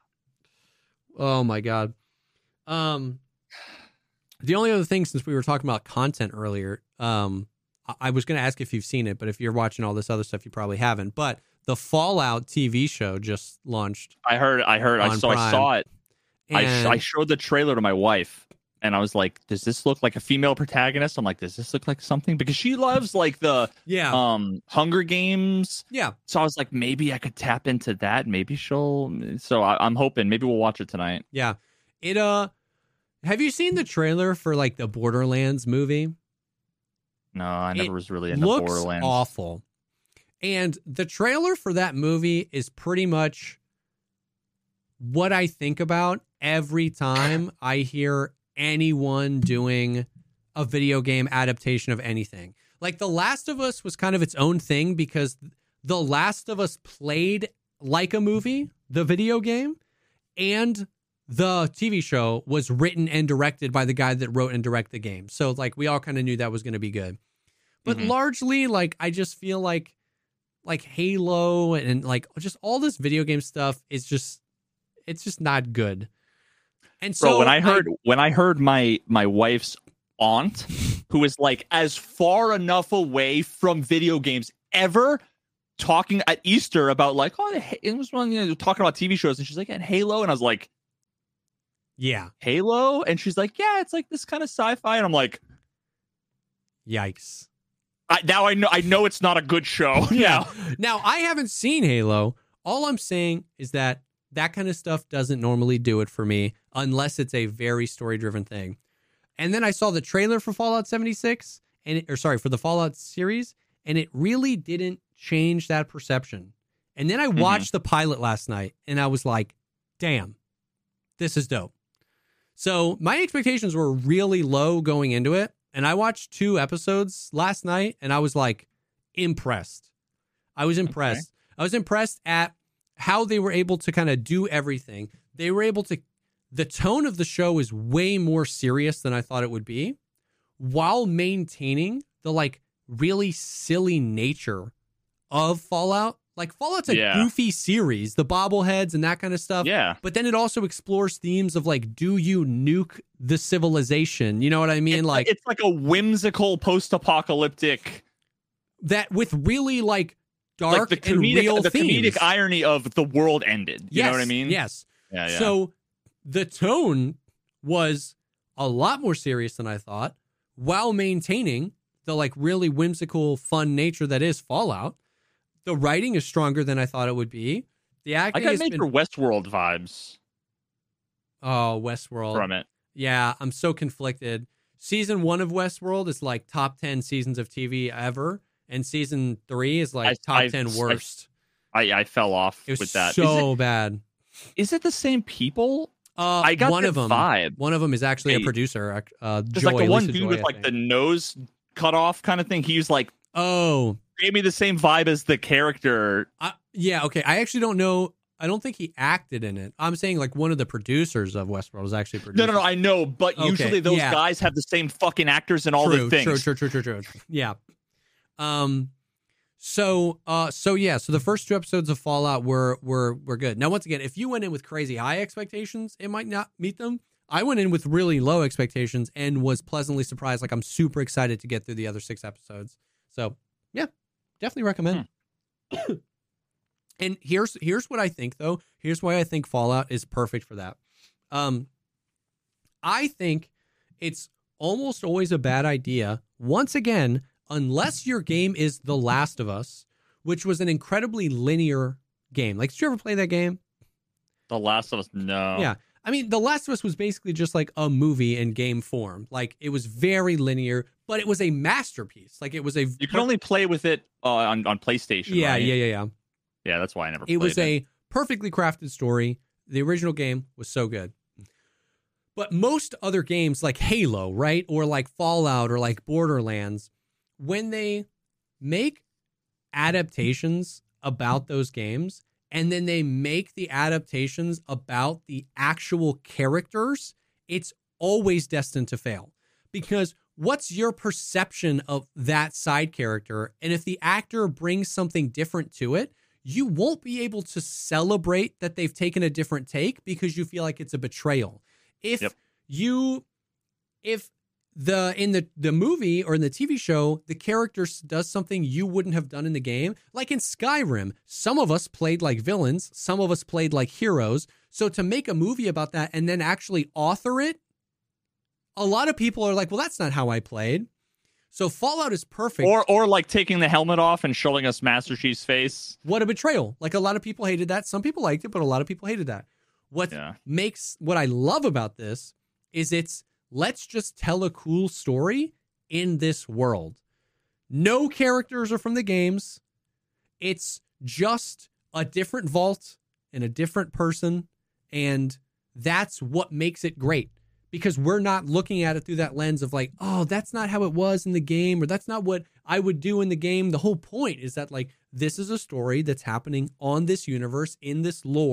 H: my God. The only other thing, since we were talking about content earlier, I was going to ask if you've seen it, but if you're watching all this other stuff, you probably haven't. But the Fallout TV show just launched.
I: I heard. I saw it. I showed the trailer to my wife, and I was like, "Does this look like a female protagonist?" I'm like, "Does this look like something?" Because she loves like the Hunger Games.
H: Yeah.
I: So I was like, maybe I could tap into that. Maybe she'll. So I'm hoping. Maybe we'll watch it tonight.
H: Yeah. It Have you seen the trailer for like the Borderlands movie?
I: No, I never was really into
H: Borderlands.
I: Borderlands.
H: Awful. And the trailer for that movie is pretty much what I think about every time I hear anyone doing a video game adaptation of anything. Like The Last of Us was kind of its own thing because The Last of Us played like a movie, the video game, and the TV show was written and directed by the guy that wrote and directed the game. So like we all kind of knew that was going to be good. But largely, like, I just feel like Halo and like just all this video game stuff is just, it's just not good. And so
I: when I heard my wife's aunt, who is like as far enough away from video games ever, talking at Easter about like, oh, it was one, talking about TV shows, and she's like, and Halo, and I was like,
H: yeah,
I: Halo, and she's like, yeah, it's like this kind of sci-fi, and I'm like,
H: yikes.
I: Now I know it's not a good show.
H: Yeah. Now I haven't seen Halo. All I'm saying is that kind of stuff doesn't normally do it for me unless it's a very story-driven thing. And then I saw the trailer for Fallout 76 for the Fallout series, and it really didn't change that perception. And then I watched the pilot last night, and I was like, damn, this is dope. So my expectations were really low going into it. And I watched 2 episodes last night, and I was like impressed. I was impressed. Okay. I was impressed at how they were able to kind of do everything. They were able to, the tone of the show is way more serious than I thought it would be, while maintaining the like really silly nature of Fallout. Like Fallout's a goofy series, the bobbleheads and that kind of stuff.
I: Yeah.
H: But then it also explores themes of like, do you nuke the civilization? You know what I mean?
I: It's like a whimsical post-apocalyptic
H: that with really like dark
I: like
H: and real themes.
I: Comedic irony of the world ended. You know what I mean?
H: Yes.
I: Yeah.
H: So the tone was a lot more serious than I thought, while maintaining the like really whimsical, fun nature that is Fallout. The writing is stronger than I thought it would be. The acting
I: I got major Westworld vibes.
H: Oh, Westworld.
I: From it.
H: Yeah, I'm so conflicted. Season 1 of Westworld is like top 10 seasons of TV ever. And season 3 is like top 10 worst.
I: I fell off
H: it was
I: with that.
H: So bad.
I: Is it the same people? I got
H: one of them.
I: Vibe.
H: One of them is actually a producer.
I: Just
H: Joy,
I: like the one
H: Lisa
I: dude
H: Joy,
I: with like the nose cut off kind of thing. He was like, gave me the same vibe as the character.
H: Yeah, okay. I actually don't know. I don't think he acted in it. I'm saying like one of the producers of Westworld was actually produced.
I: No, I know, but usually those guys have the same fucking actors in all the things.
H: True. Yeah. So the first 2 episodes of Fallout were good. Now, once again, if you went in with crazy high expectations, it might not meet them. I went in with really low expectations and was pleasantly surprised. Like, I'm super excited to get through the other 6 episodes. So, yeah, definitely recommend. And here's what I think, though. Here's why I think Fallout is perfect for that. I think it's almost always a bad idea, once again, unless your game is The Last of Us, which was an incredibly linear game. Like, did you ever play that game?
I: The Last of Us, no.
H: Yeah. I mean, The Last of Us was basically just like a movie in game form. Like, it was very linear, but it was a masterpiece. Like, it was a...
I: You can only play with it on PlayStation,
H: yeah,
I: right?
H: Yeah.
I: Yeah, that's why I never played it.
H: It was a perfectly crafted story. The original game was so good. But most other games like Halo, right? Or like Fallout or like Borderlands, when they make adaptations about those games and then they make the adaptations about the actual characters, it's always destined to fail. Because what's your perception of that side character? And if the actor brings something different to it, you won't be able to celebrate that they've taken a different take because you feel like it's a betrayal. If in the movie or in the TV show, the character does something you wouldn't have done in the game, like in Skyrim, some of us played like villains, some of us played like heroes. So to make a movie about that and then actually author it, a lot of people are like, well, that's not how I played. So Fallout is perfect.
I: Or like taking the helmet off and showing us Master Chief's face.
H: What a betrayal. Like, a lot of people hated that. Some people liked it, but a lot of people hated that. What I love about this is let's just tell a cool story in this world. No characters are from the games. It's just a different vault and a different person. And that's what makes it great. Because we're not looking at it through that lens of like, oh, that's not how it was in the game, or that's not what I would do in the game. The whole point is that, like, this is a story that's happening on this universe, in this lore,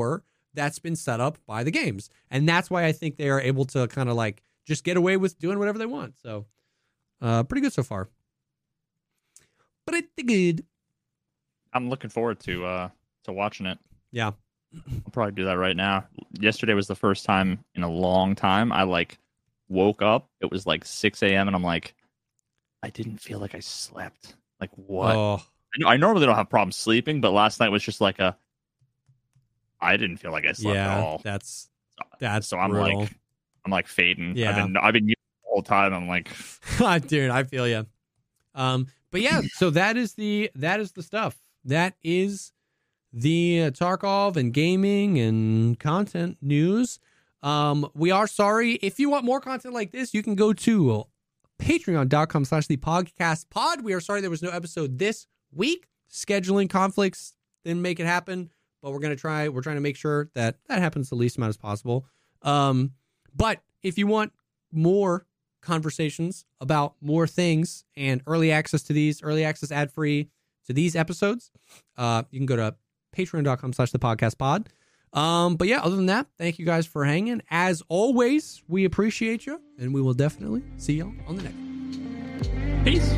H: that's been set up by the games. And that's why I think they are able to kind of like just get away with doing whatever they want. So pretty good so far. Pretty good.
I: I'm looking forward to watching it.
H: Yeah.
I: I'll probably do that right now. Yesterday was the first time in a long time I like woke up. It was like 6 a.m. and I'm like, I didn't feel like I slept. Like what?
H: Oh.
I: I normally don't have problems sleeping, but last night was just like I didn't feel like I slept at all.
H: That's
I: so I'm
H: brutal.
I: like fading.
H: Yeah.
I: I've been using the whole time. I'm like,
H: dude, I feel you. But yeah, so that is the stuff. That is the Tarkov and gaming and content news. We are sorry. If you want more content like this, you can go to patreon.com/thepodcastpod. We are sorry there was no episode this week. Scheduling conflicts didn't make it happen, but we're trying to make sure that happens the least amount as possible. But if you want more conversations about more things and early access to these, early access ad-free to these episodes, you can go to patreon.com/thepodcastpod. But yeah, other than that, thank you guys for hanging. As always, we appreciate you, and we will definitely see y'all on the next.
I: peace.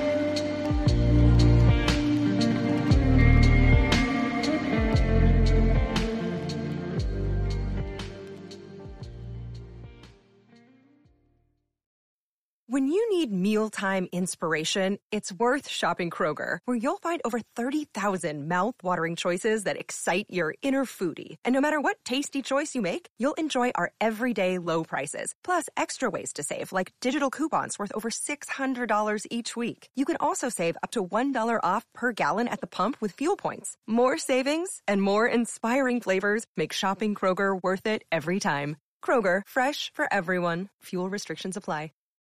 J: When you need mealtime inspiration, it's worth shopping Kroger, where you'll find over 30,000 mouth-watering choices that excite your inner foodie. And no matter what tasty choice you make, you'll enjoy our everyday low prices, plus extra ways to save, like digital coupons worth over $600 each week. You can also save up to $1 off per gallon at the pump with fuel points. More savings and more inspiring flavors make shopping Kroger worth it every time. Kroger, fresh for everyone. Fuel restrictions apply.